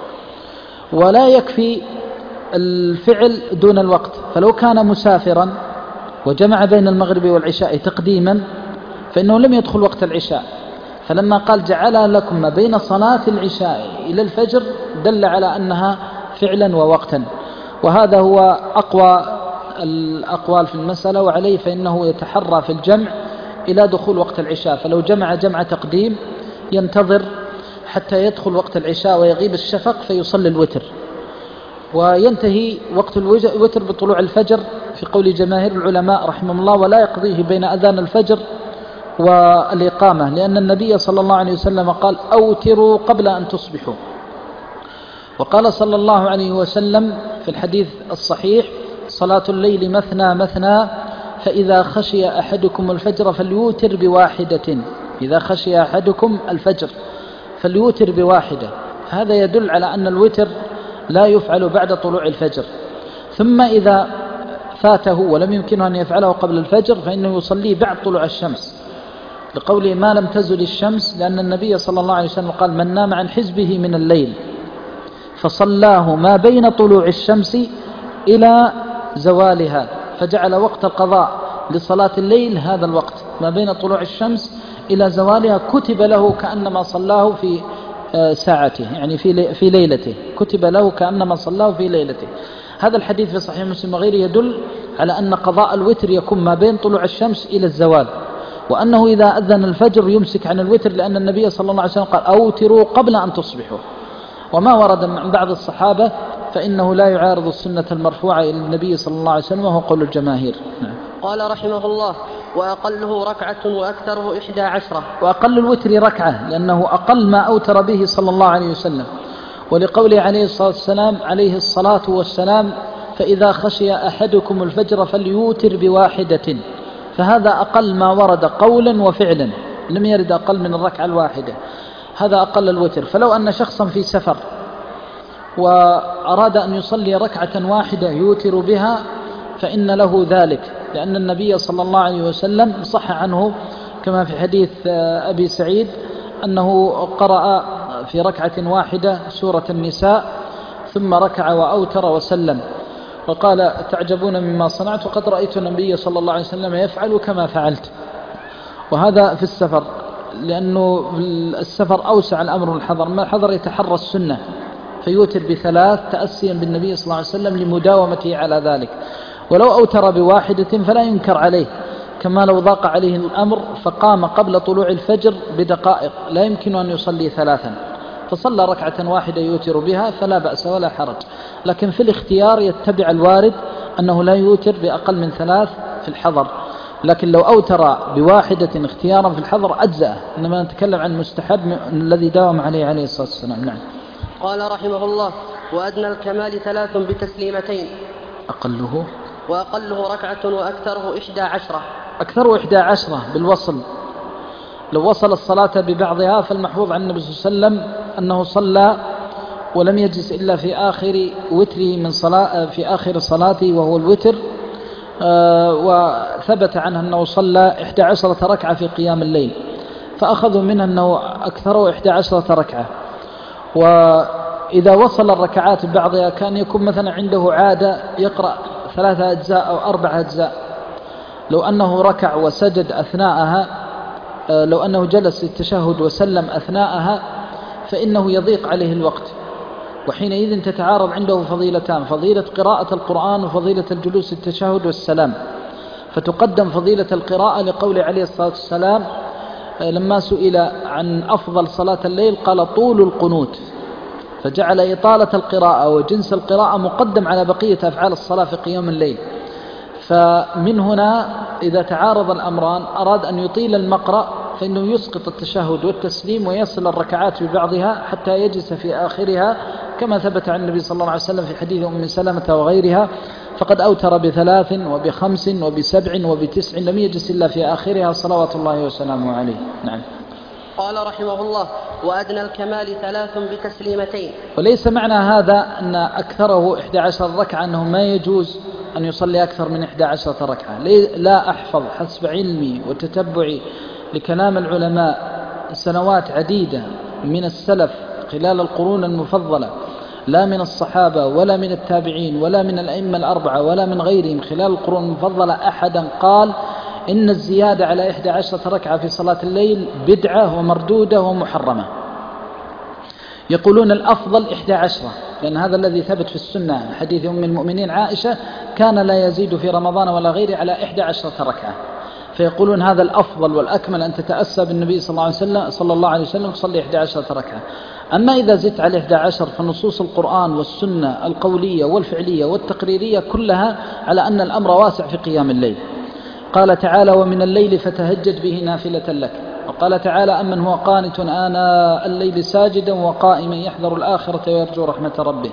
ولا يكفي الفعل دون الوقت، فلو كان مسافرا وجمع بين المغرب والعشاء تقديما فإنه لم يدخل وقت العشاء، فلما قال جعل لكم ما بين صلاة العشاء إلى الفجر دل على أنها فعلا ووقتا، وهذا هو أقوى الأقوال في المسألة، وعليه فإنه يتحرى في الجمع إلى دخول وقت العشاء، فلو جمع جمع تقديم ينتظر حتى يدخل وقت العشاء ويغيب الشفق فيصلي الوتر، وينتهي وقت الوتر بطلوع الفجر في قول جماهير العلماء رحمهم الله، ولا يقضيه بين أذان الفجر والإقامة، لأن النبي صلى الله عليه وسلم قال أوتروا قبل أن تصبحوا. وقال صلى الله عليه وسلم في الحديث الصحيح: صلاة الليل مثنى مثنى فإذا خشي أحدكم الفجر فليوتر بواحدة، إذا خشي أحدكم الفجر فليوتر بواحدة. هذا يدل على أن الوتر لا يفعل بعد طلوع الفجر، ثم إذا فاته ولم يمكنه أن يفعله قبل الفجر فإنه يصلي بعد طلوع الشمس، لقوله ما لم تزل الشمس، لأن النبي صلى الله عليه وسلم قال من نام عن حزبه من الليل فصلاه ما بين طلوع الشمس إلى زوالها، فجعل وقت القضاء لصلاة الليل هذا الوقت ما بين طلوع الشمس إلى زوالها، كتب له كأنما صلاه في ساعته، يعني في في ليلته، كتب له كأنما صلاه في ليلته. هذا الحديث في صحيح مسلم وغيره يدل على أن قضاء الوتر يكون ما بين طلوع الشمس إلى الزوال، وأنه إذا أذن الفجر يمسك عن الوتر، لأن النبي صلى الله عليه وسلم قال أوتروا قبل أن تصبحوا. وما ورد من بعض الصحابة فإنه لا يعارض السنة المرفوعة إلى النبي صلى الله عليه وسلم، وهو قول الجماهير. نعم. قال رحمه الله: وأقله ركعة وأكثره إحدى عشرة. وأقل الوتر ركعة، لأنه أقل ما أوتر به صلى الله عليه وسلم، ولقوله عليه الصلاة والسلام عليه الصلاة والسلام: فإذا خشي أحدكم الفجر فليوتر بواحدة، فهذا أقل ما ورد قولا وفعلا، لم يرد أقل من الركعة الواحدة، هذا أقل الوتر. فلو أن شخصا في سفر وأراد أن يصلي ركعة واحدة يوتر بها فإن له ذلك، لأن النبي صلى الله عليه وسلم صح عنه كما في حديث أبي سعيد أنه قرأ في ركعة واحدة سورة النساء ثم ركع وأوتر وسلم، وقال تعجبون مما صنعت وقد رأيت النبي صلى الله عليه وسلم يفعل كما فعلت. وهذا في السفر، لأنه السفر أوسع الأمر من الحضر، ما الحضر يتحرى السنة فيوتر بثلاث تأسيا بالنبي صلى الله عليه وسلم لمداومته على ذلك. ولو أوتر بواحدة فلا ينكر عليه، كما لو ضاق عليه الأمر فقام قبل طلوع الفجر بدقائق لا يمكن أن يصلي ثلاثا فصلى ركعة واحدة يوتر بها فلا بأس ولا حرج، لكن في الاختيار يتبع الوارد أنه لا يوتر بأقل من ثلاث في الحضر، لكن لو أوتر بواحدة اختيارا في الحضر أجزأ، إنما نتكلم عن مستحب الذي داوم عليه عليه الصلاة والسلام. نعم. قال رحمه الله: وأدنى الكمال ثلاث بتسليمتين. أقله وأقله ركعة وأكثره إحدى عشرة. أكثره إحدى عشرة بالوصل، لو وصل الصلاة ببعضها فالمحفوظ عن النبي صلى الله عليه وسلم أنه صلى ولم يجلس إلا في آخر وتره من صلاة في آخر صلاته وهو الوتر، وثبت عنه أنه صلى إحدى عشرة ركعة في قيام الليل، فأخذوا منه أنه أكثره إحدى عشرة ركعة. وإذا وصل الركعات ببعضها كان يكون مثلا عنده عادة يقرأ ثلاثة أجزاء أو أربع أجزاء، لو أنه ركع وسجد أثناءها، لو أنه جلس التشهد وسلم أثناءها فإنه يضيق عليه الوقت، وحينئذ تتعارض عنده فضيلتان: فضيلة قراءة القرآن وفضيلة الجلوس التشهد والسلام. فتقدم فضيلة القراءة لقول عليه الصلاة والسلام لما سئل عن أفضل صلاة الليل قال طول القنوت، فجعل إطالة القراءة وجنس القراءة مقدم على بقية أفعال الصلاة في قيام الليل. فمن هنا إذا تعارض الأمران أراد أن يطيل المقرأ فإنه يسقط التشهد والتسليم ويصل الركعات ببعضها حتى يجلس في آخرها، كما ثبت عن النبي صلى الله عليه وسلم في حديث أم سلمة وغيرها: فقد أوتر بثلاث وبخمس وبسبع وبتسع لم يجلس إلا في آخرها صلوات الله وسلامه عليه. نعم. قال رحمه الله: وأدنى الكمال ثلاث بتسليمتين. وليس معنى هذا أن أكثره إحدى عشر ركعة أنه ما يجوز أن يصلي أكثر من إحدى عشرة ركعة. لا أحفظ حسب علمي وتتبعي لكلام العلماء سنوات عديدة من السلف خلال القرون المفضلة، لا من الصحابة ولا من التابعين ولا من الأئمة الأربعة ولا من غيرهم خلال القرون المفضلة أحدا قال إن الزيادة على إحدى عشرة ركعة في صلاة الليل بدعة ومردودة ومحرمة. يقولون الأفضل إحدى عشرة، لأن هذا الذي ثبت في السنة حديث أم المؤمنين عائشة: كان لا يزيد في رمضان ولا غيره على إحدى عشرة ركعة. فيقولون هذا الأفضل والأكمل أن تتأسى بالنبي صلى الله عليه وسلم صلى الله عليه وسلم تصلي إحدى عشرة ركعة. أما إذا زدت على إحدى عشر فنصوص القرآن والسنة القولية والفعلية والتقريرية كلها على أن الأمر واسع في قيام الليل. قال تعالى: ومن الليل فتهجد به نافلة لك. وقال تعالى: أمن هو قانت آناء الليل ساجدا وقائما يحذر الآخرة ويرجو رحمة ربه.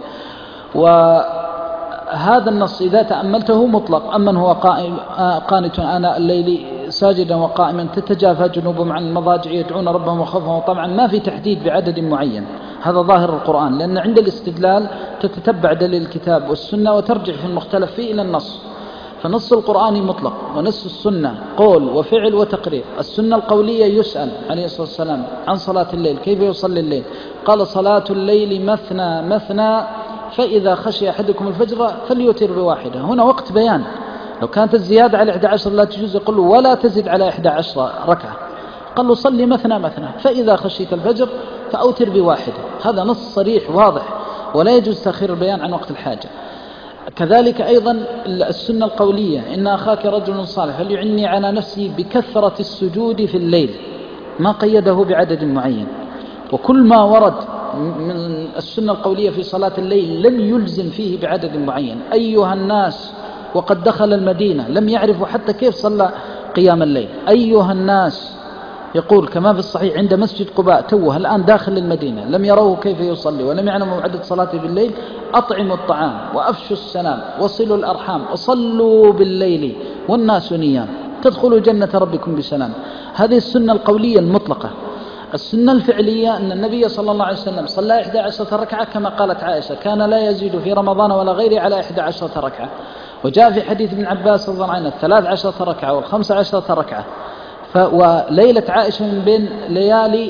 وهذا النص إذا تأملته مطلق: أمن هو قانت آناء الليل ساجدا وقائما تتجافى جنوبهم عن المضاجع يدعون ربهم وخوفا وطمعا، ما في تحديد بعدد معين. هذا ظاهر القرآن، لأن عند الاستدلال تتتبع دليل الكتاب والسنة وترجع في المختلف فيه إلى النص. فنص القرآن مطلق ونص السنة قول وفعل وتقرير. السنة القولية يسأل عليه الصلاة والسلام عن صلاة الليل: كيف يصلي الليل؟ قال: صلاة الليل مثنى مثنى فإذا خشي أحدكم الفجر فليوتر بواحدة. هنا وقت بيان، لو كانت الزيادة على إحدى عشر لا تجوز يقول له ولا تزد على إحدى عشر ركعة، قال له صلي مثنى مثنى فإذا خشيت الفجر فأوتر بواحدة. هذا نص صريح واضح ولا يجوز تأخير البيان عن وقت الحاجة. كذلك أيضا السنة القولية: إن أخاك رجل صالح فليعني على نفسه بكثرة السجود في الليل، ما قيده بعدد معين. وكل ما ورد من السنة القولية في صلاة الليل لم يلزم فيه بعدد معين. أيها الناس وقد دخل المدينة لم يعرفوا حتى كيف صلى قيام الليل. أيها الناس يقول كما في الصحيح عند مسجد قباء توه الآن داخل المدينة لم يروه كيف يصلي ولم يعلموا عدد صلاته بالليل: أطعموا الطعام وأفشوا السلام وصلوا الأرحام وصلوا بالليل والناس نيام تدخلوا جنة ربكم بسلام. هذه السنة القولية المطلقة. السنة الفعلية أن النبي صلى الله عليه وسلم صلى إحدى عشرة ركعة كما قالت عائشة: كان لا يزيد في رمضان ولا غيره على إحدى عشرة ركعة. وجاء في حديث ابن عباس رضي الله عنه: الثلاث عشرة ركعة والخمس عشرة ركعة. وليلة عائشة من بين ليالي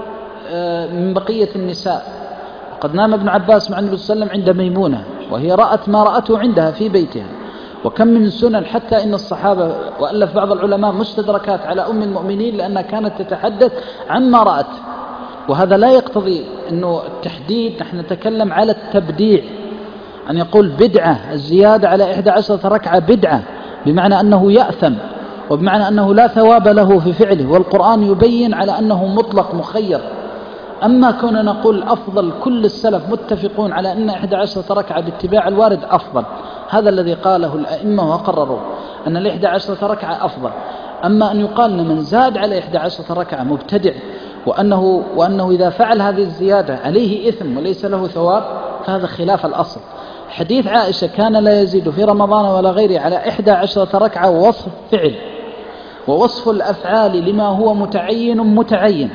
من بقية النساء. وقد نام ابن عباس مع النبي صلى الله عليه وسلم عند ميمونة وهي رأت ما رأته عندها في بيتها. وكم من سنن حتى إن الصحابة وألف بعض العلماء مستدركات على أم المؤمنين لأنها كانت تتحدث عما رأت. وهذا لا يقتضي أنه التحديد، نحن نتكلم على التبديع، أن يقول بدعة الزيادة على إحدى عشرة ركعة بدعة بمعنى أنه يأثم وبمعنى أنه لا ثواب له في فعله، والقرآن يبين على أنه مطلق مخير. أما كنا نقول أفضل، كل السلف متفقون على أن إحدى عشرة ركعة باتباع الوارد أفضل، هذا الذي قاله الأئمة وقرروا أن الإحدى عشرة ركعة أفضل. أما أن يقال من زاد على إحدى عشرة ركعة مبتدع، وأنه, وأنه إذا فعل هذه الزيادة عليه إثم وليس له ثواب، فهذا خلاف الأصل. حديث عائشة كان لا يزيد في رمضان ولا غيره على إحدى عشرة ركعة وصف فعل، ووصف الأفعال لما هو متعين متعين،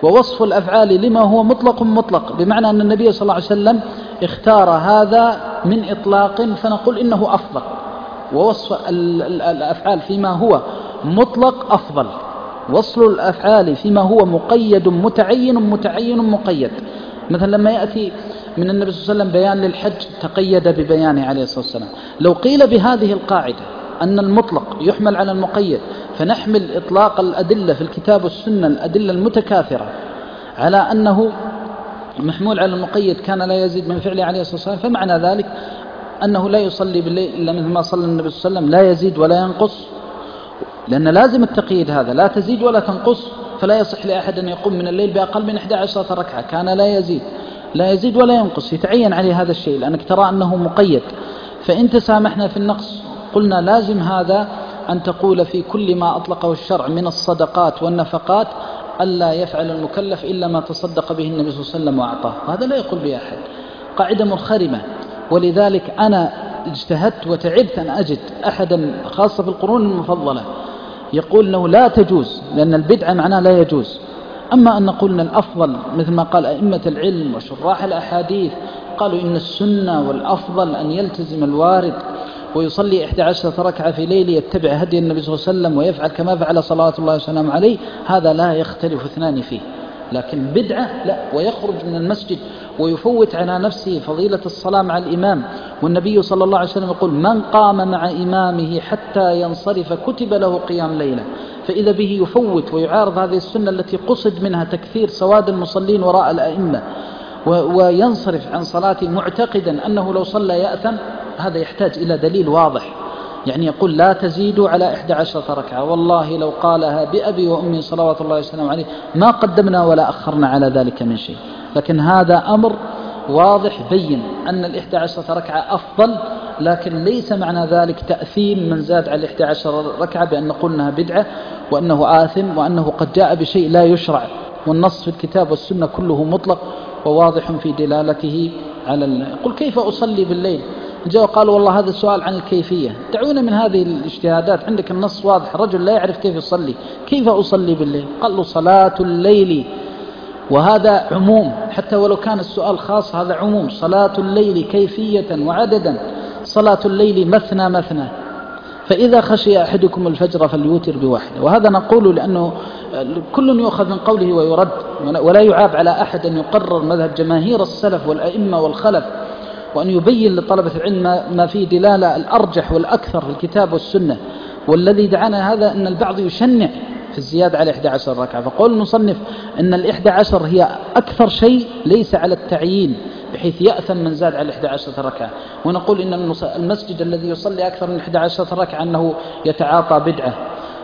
ووصف الأفعال لما هو مطلق مطلق، بمعنى أن النبي صلى الله عليه وسلم اختار هذا من إطلاق فنقول إنه أفضل، ووصف الأفعال فيما هو مطلق أفضل، وصل الأفعال فيما هو مقيد متعين متعين مقيد. مثلا لما يأتي من النبي صلى الله عليه وسلم بيان للحج تقيد ببيانه عليه الصلاة والسلام. لو قيل بهذه القاعدة أن المطلق يحمل على المقيد، فنحمل إطلاق الأدلة في الكتاب والسنة الأدلة المتكاثرة على أنه محمول على المقيد كان لا يزيد من فعله عليه الصلاة والسلام، فمعنى ذلك أنه لا يصلي بالليل إلا مثل ما صلى النبي صلى الله عليه وسلم، لا يزيد ولا ينقص، لأن لازم التقييد هذا لا تزيد ولا تنقص. فلا يصح لأحد أن يقوم من الليل بأقل من إحدى عشرة ركعة، كان لا يزيد لا يزيد ولا ينقص، يتعين عليه هذا الشيء لأنك ترى أنه مقيد. فإن تسامحنا في النقص قلنا لازم هذا أن تقول في كل ما أطلقه الشرع من الصدقات والنفقات ألا يفعل المكلف إلا ما تصدق به النبي صلى الله عليه وسلم وأعطاه، هذا لا يقول به أحد، قاعدة منخرمة. ولذلك أنا اجتهدت وتعبت أن أجد أحدا خاصة في القرون المفضلة يقول أنه لا تجوز، لأن البدعة معناه لا يجوز. أما أن نقول أن الأفضل مثل ما قال أئمة العلم وشراح الأحاديث، قالوا إن السنة والأفضل أن يلتزم الوارد ويصلي إحدى عشرة ركعة في ليل، يتبع هدي النبي صلى الله عليه وسلم ويفعل كما فعل صلوات الله وسلامه عليه، هذا لا يختلف اثنان فيه. لكن بدعة لا، ويخرج من المسجد ويفوت على نفسه فضيلة الصلاة مع الإمام. والنبي صلى الله عليه وسلم يقول من قام مع إمامه حتى ينصرف كتب له قيام ليلة، فإذا به يفوت ويعارض هذه السنة التي قصد منها تكثير سواد المصلين وراء الأئمة وينصرف عن صلاته معتقدا أنه لو صلى يأثم، هذا يحتاج إلى دليل واضح. يعني يقول لا تزيدوا على إحدى عشرة ركعة، والله لو قالها بأبي وأمي صلوات الله وسلامه عليه ما قدمنا ولا أخرنا على ذلك من شيء. لكن هذا أمر واضح بين أن الإحدى عشرة ركعة أفضل، لكن ليس معنى ذلك تأثيم من زاد على الإحدى عشرة ركعة بأن نقول أنها بدعة وأنه آثم وأنه قد جاء بشيء لا يشرع. والنص في الكتاب والسنة كله مطلق وواضح في دلالته على ال... قل كيف أصلي بالليل؟ جاء قالوا والله هذا السؤال عن الكيفية، دعونا من هذه الاجتهادات. عندك النص واضح، رجل لا يعرف كيف يصلي، كيف أصلي بالليل؟ قال له صلاة الليل، وهذا عموم حتى ولو كان السؤال خاص، هذا عموم. صلاة الليل كيفية وعددا، صلاة الليل مثنى مثنى، فإذا خشي أحدكم الفجر فليوتر بواحدة. وهذا نقول لأنه كل يؤخذ من قوله ويرد، ولا يعاب على أحد أن يقرر مذهب جماهير السلف والأئمة والخلف، وأن يبين لطلبة العلم ما فيه دلالة الأرجح والأكثر في الكتاب والسنة. والذي دعانا هذا أن البعض يشنع في الزيادة على إحدى عشر ركعة، فقول المصنف أن الإحدى عشر هي أكثر شيء ليس على التعيين بحيث يأثم من زاد على إحدى عشر ركعة. ونقول إن المسجد الذي يصلي أكثر من إحدى عشر ركعة أنه يتعاطى بدعة.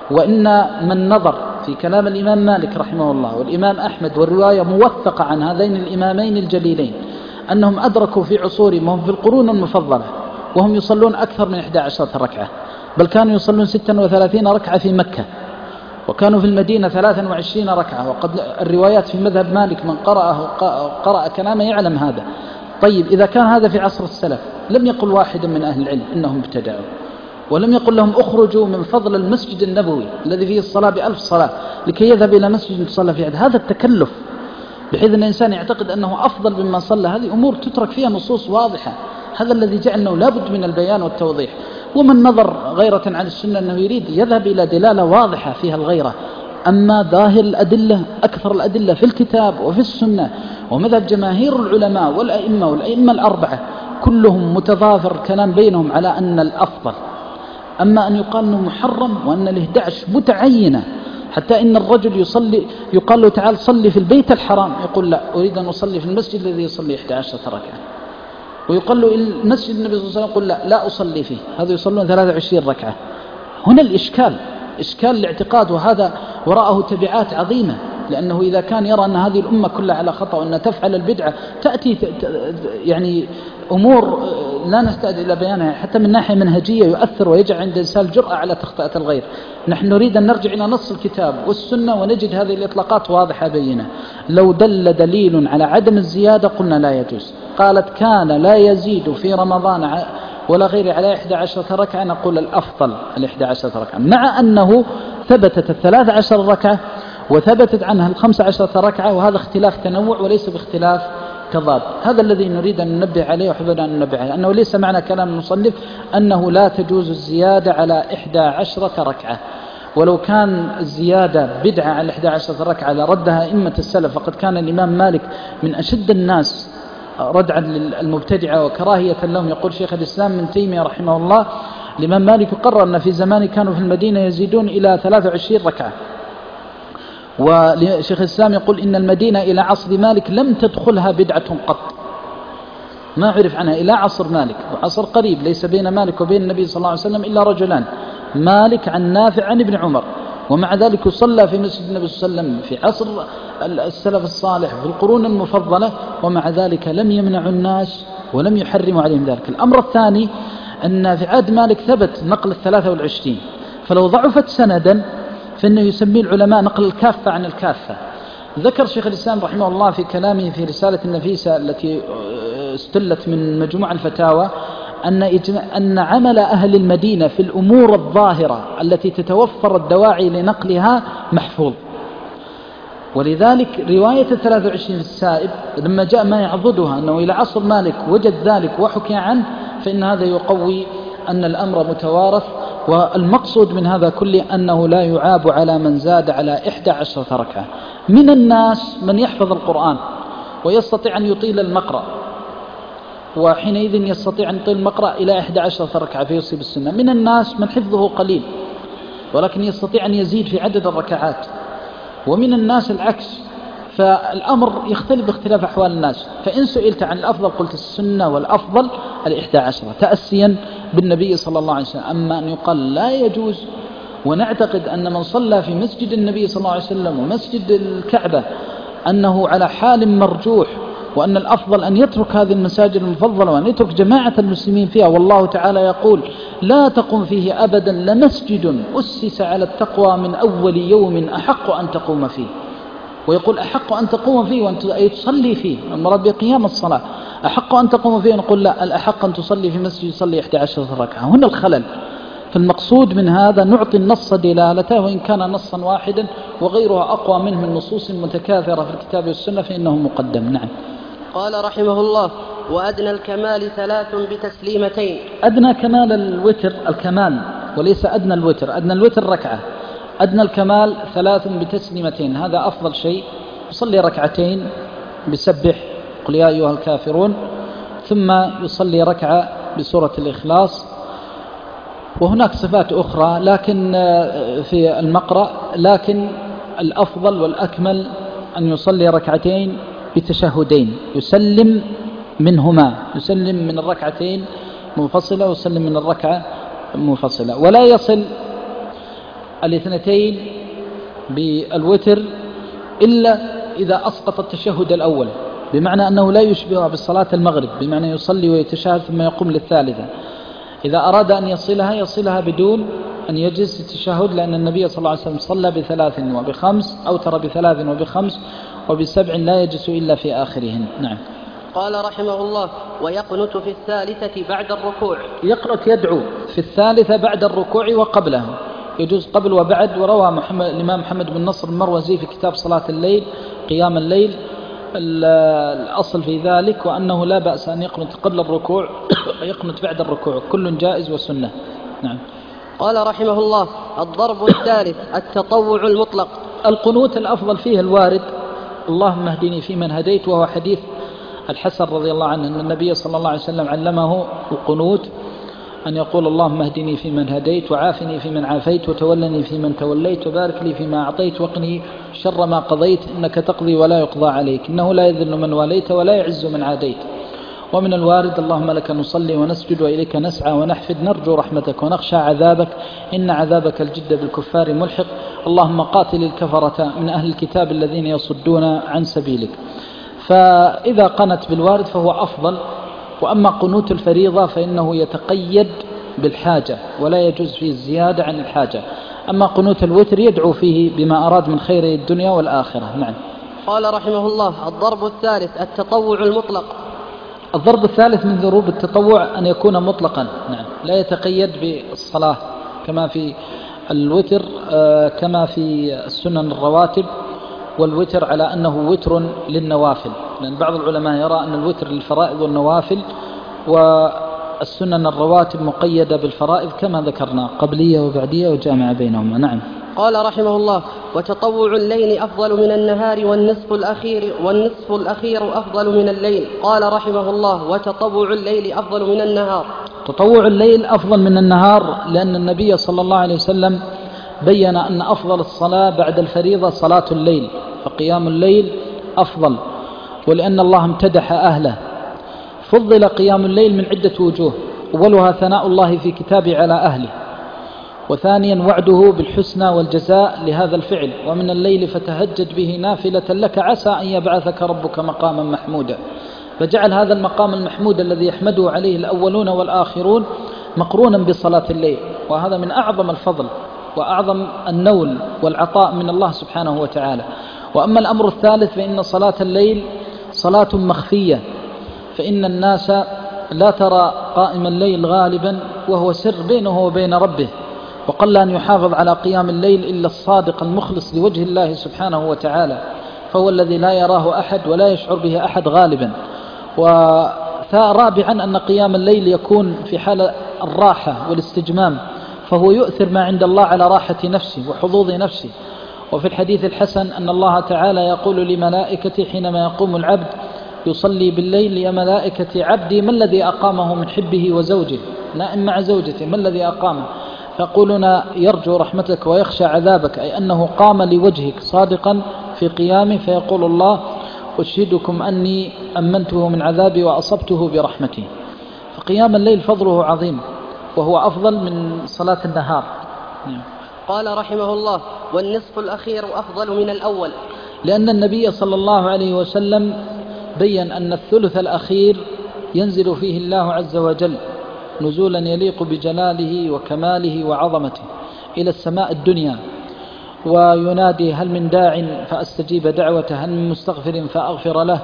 وإن من نظر في كلام الإمام مالك رحمه الله والإمام أحمد والرواية موثقة عن هذين الإمامين الجليلين أنهم أدركوا في عصورهم وهم في القرون المفضلة وهم يصلون أكثر من إحدى عشرة ركعة، بل كانوا يصلون ستة وثلاثين ركعة في مكة، وكانوا في المدينة ثلاثا وعشرين ركعة. وقد الروايات في مذهب مالك من قرأه قرأ كلامه يعلم هذا. طيب إذا كان هذا في عصر السلف، لم يقل واحد من أهل العلم إنهم ابتدعوا، ولم يقل لهم اخرجوا من فضل المسجد النبوي الذي فيه الصلاة بألف صلاة لكي يذهب إلى مسجد يصلى فيه. هذا التكلف بحيث أن الإنسان يعتقد أنه أفضل مما صلى، هذه أمور تترك فيها نصوص واضحة. هذا الذي جعلنا لابد من البيان والتوضيح. ومن نظر غيرة عن السنة أنه يريد يذهب إلى دلالة واضحة فيها الغيرة. أما ظاهر الأدلة، أكثر الأدلة في الكتاب وفي السنة ومذهب جماهير العلماء والأئمة والأئمة الأربعة كلهم متضافر كلام بينهم على أن الأفضل. أما أن يقال أنه محرم وأن الإحدى عشر متعينة، حتى إن الرجل يصلي يقال له تعال صلي في البيت الحرام، يقول لا أريد أن أصلي في المسجد الذي يصلي إحدى عشرة ركعة. ويقال له المسجد النبي صلى الله عليه وسلم يقول لا لا أصلي فيه، هذا يصلون ثلاثة وعشرين ركعة. هنا الإشكال، إشكال الاعتقاد، وهذا وراءه تبعات عظيمة. لأنه إذا كان يرى أن هذه الأمة كلها على خطأ وأن تفعل البدعة تأتي يعني أمور لا نستعد إلى بيانها حتى من ناحية منهجية يؤثر ويجعل عند الإنسان الجرأة على تخطئة الغير. نحن نريد أن نرجع إلى نص الكتاب والسنة ونجد هذه الإطلاقات واضحة بينة. لو دل دليل على عدم الزيادة قلنا لا يجوز. قالت كان لا يزيد في رمضان ولا غير على إحدى عشرة ركعة، نقول الأفضل الإحدى عشرة ركعة، مع أنه ثبتت الثلاث عشر ركعة وثبتت عنها الخمس عشرة ركعة، وهذا اختلاف تنوع وليس باختلاف تضاد. هذا الذي نريد أن ننبه عليه وحبنا أن ننبه عليه، أنه ليس معنى كلام المصنف أنه لا تجوز الزيادة على إحدى عشرة ركعة، ولو كان الزيادة بدعة على إحدى عشرة ركعة لردها أئمة السلف، فقد كان الإمام مالك من أشد الناس ردعا للمبتدعة وكراهية لهم. يقول شيخ الإسلام ابن تيمية رحمه الله: الإمام مالك قرر أن في زمان كانوا في المدينة يزيدون إلى ثلاثة وعشرين ركعة. وشيخ الإسلام يقول إن المدينة إلى عصر مالك لم تدخلها بدعة قط، ما عرف عنها إلى عصر مالك، عصر قريب ليس بين مالك وبين النبي صلى الله عليه وسلم إلا رجلان، مالك عن نافع عن ابن عمر، ومع ذلك يصلى في مسجد النبي صلى الله عليه وسلم في عصر السلف الصالح في القرون المفضلة، ومع ذلك لم يمنع الناس ولم يحرموا عليهم ذلك. الأمر الثاني أن في عهد مالك ثبت نقل الثلاثة والعشرين، فلو ضعفت سندا فإنه يسميه العلماء نقل الكافة عن الكافة. ذكر شيخ الإسلام رحمه الله في كلامه في رسالة النفيسة التي استلت من مجموع الفتاوى أن, أن عمل أهل المدينة في الأمور الظاهرة التي تتوفر الدواعي لنقلها محفوظ، ولذلك رواية الثلاثة وعشرين السائب لما جاء ما يعضدها أنه إلى عصر مالك وجد ذلك وحكي عنه، فإن هذا يقوي أن الأمر متوارث. والمقصود من هذا كله أنه لا يعاب على من زاد على إحدى عشرة ركعة. من الناس من يحفظ القرآن ويستطيع أن يطيل المقرأ، وحينئذ يستطيع أن يطيل المقرأ إلى إحدى عشرة ركعة فيصيب السنة. من الناس من حفظه قليل ولكن يستطيع أن يزيد في عدد الركعات، ومن الناس العكس. فالأمر يختلف باختلاف أحوال الناس. فإن سئلت عن الأفضل قلت السنة والأفضل الإحدى عشرة تأسيا بالنبي صلى الله عليه وسلم. أما أن يقال لا يجوز، ونعتقد أن من صلى في مسجد النبي صلى الله عليه وسلم ومسجد الكعبة أنه على حال مرجوح، وأن الأفضل أن يترك هذه المساجد المفضلة وأن يترك جماعة المسلمين فيها. والله تعالى يقول: لا تقم فيه أبدا لمسجد أسس على التقوى من أول يوم أحق أن تقوم فيه. ويقول أحق أن تقوم فيه وأن تصلي فيه، المراد بقيام الصلاة. أحق أن تقوم فيه، نقول لا، الأحق أن تصلي في مسجد يصلي إحدى عشرة ركعة. هنا الخلل. فالمقصود من هذا نعطي النص دلالته، وإن كان نصا واحدا وغيرها أقوى منه من نصوص متكاثرة في الكتاب والسنة فإنه مقدم. نعم. قال رحمه الله: وأدنى الكمال ثلاث بتسليمتين. أدنى كمال الوتر الكمال وليس أدنى الوتر، أدنى الوتر ركعة، أدنى الكمال ثلاث بتسليمتين، هذا أفضل شيء. يصلي ركعتين بسبح قل يا أيها الكافرون، ثم يصلي ركعة بسورة الإخلاص. وهناك صفات أخرى لكن في المقرأ، لكن الأفضل والأكمل أن يصلي ركعتين بتشهدين، يسلم منهما، يسلم من الركعتين منفصلة ويسلم من الركعة منفصلة. ولا يصل الاثنتين بالوتر إلا إذا أسقط التشهد الأول، بمعنى أنه لا يشبه بالصلاة المغرب، بمعنى يصلي ويتشهد ثم يقوم للثالثة. إذا أراد أن يصلها يصلها بدون أن يجلس التشهد، لأن النبي صلى الله عليه وسلم صلى بثلاث وبخمس، أوتر بثلاث وبخمس وبسبع لا يجلس إلا في آخرهن. نعم. قال رحمه الله: ويقنت في الثالثة بعد الركوع. يقنت يدعو في الثالثة بعد الركوع وقبله، يجوز قبل وبعد. وروى محمد الإمام محمد بن نصر المروزي في كتاب صلاة الليل قيام الليل الأصل في ذلك، وأنه لا بأس أن يقنت قبل الركوع ويقنت بعد الركوع، كل جائز وسنة. نعم. قال رحمه الله: الضرب الثالث التطوع المطلق. القنوت الأفضل فيه الوارد: اللهم اهدني فيمن هديت، وهو حديث الحسن رضي الله عنه أن النبي صلى الله عليه وسلم علمه القنوت، أن يقول: اللهم اهدني فيمن هديت، وعافني فيمن عافيت، وتولني فيمن توليت، وبارك لي فيما أعطيت، وقني شر ما قضيت، إنك تقضي ولا يقضى عليك، إنه لا يذل من واليت ولا يعز من عاديت. ومن الوارد: اللهم لك نصلي ونسجد وإليك نسعى ونحفد، نرجو رحمتك ونخشى عذابك، إن عذابك الجد بالكفار ملحق، اللهم قاتل الكفرة من أهل الكتاب الذين يصدون عن سبيلك. فإذا قنت بالوارد فهو أفضل. وأما قنوت الفريضة فإنه يتقيد بالحاجة ولا يجوز فيه الزيادة عن الحاجة. أما قنوت الوتر يدعو فيه بما أراد من خير الدنيا والآخرة. نعم. قال رحمه الله: الضرب الثالث التطوع المطلق. الضرب الثالث من ضروب التطوع أن يكون مطلقا، نعم، لا يتقيد بالصلاة كما في الوتر كما في السنن الرواتب، والوتر على أنه وتر للنوافل، لأن بعض العلماء يرى أن الوتر للفرائض والنوافل، والسنن الرواتب مقيدة بالفرائض كما ذكرنا، قبلية وبعدية وجامعة بينهما. نعم. قال رحمه الله: وتطوع الليل أفضل من النهار والنصف الأخير والنصف الأخير أفضل من الليل. قال رحمه الله: وتطوع الليل أفضل من النهار. تطوع الليل أفضل من النهار لأن النبي صلى الله عليه وسلم بيّن أن أفضل الصلاة بعد الفريضة صلاة الليل، فقيام الليل أفضل، ولأن الله امتدح أهله. فضل قيام الليل من عدة وجوه: أولها ثناء الله في كتابه على أهله، وثانيا وعده بالحسنى والجزاء لهذا الفعل: ومن الليل فتهجد به نافلة لك عسى أن يبعثك ربك مقاما محمودا. فجعل هذا المقام المحمود الذي يحمده عليه الأولون والآخرون مقرونا بصلاة الليل، وهذا من أعظم الفضل وأعظم النول والعطاء من الله سبحانه وتعالى. وأما الأمر الثالث فإن صلاة الليل صلاة مخفية، فإن الناس لا ترى قائم الليل غالبا وهو سر بينه وبين ربه، وقل أن يحافظ على قيام الليل إلا الصادق المخلص لوجه الله سبحانه وتعالى، فهو الذي لا يراه أحد ولا يشعر به أحد غالبا. ورابعا أن قيام الليل يكون في حال الراحة والاستجمام، فهو يؤثر ما عند الله على راحة نفسه وحظوظ نفسه. وفي الحديث الحسن أن الله تعالى يقول لملائكته حينما يقوم العبد يصلي بالليل: يا ملائكة عبدي ما الذي أقامه من حبه وزوجه، نائم مع زوجته، ما الذي أقامه؟ فيقولون: يرجو رحمتك ويخشى عذابك، أي أنه قام لوجهك صادقا في قيامه. فيقول الله: أشهدكم أني أمنته من عذابي وأصبته برحمتي. فقيام الليل فضله عظيم، وهو أفضل من صلاة النهار. قال رحمه الله: والنصف الأخير أفضل من الأول، لأن النبي صلى الله عليه وسلم بيّن أن الثلث الأخير ينزل فيه الله عز وجل نزولا يليق بجلاله وكماله وعظمته إلى السماء الدنيا، وينادي: هل من داع فأستجيب دعوته، هل من مستغفر فأغفر له،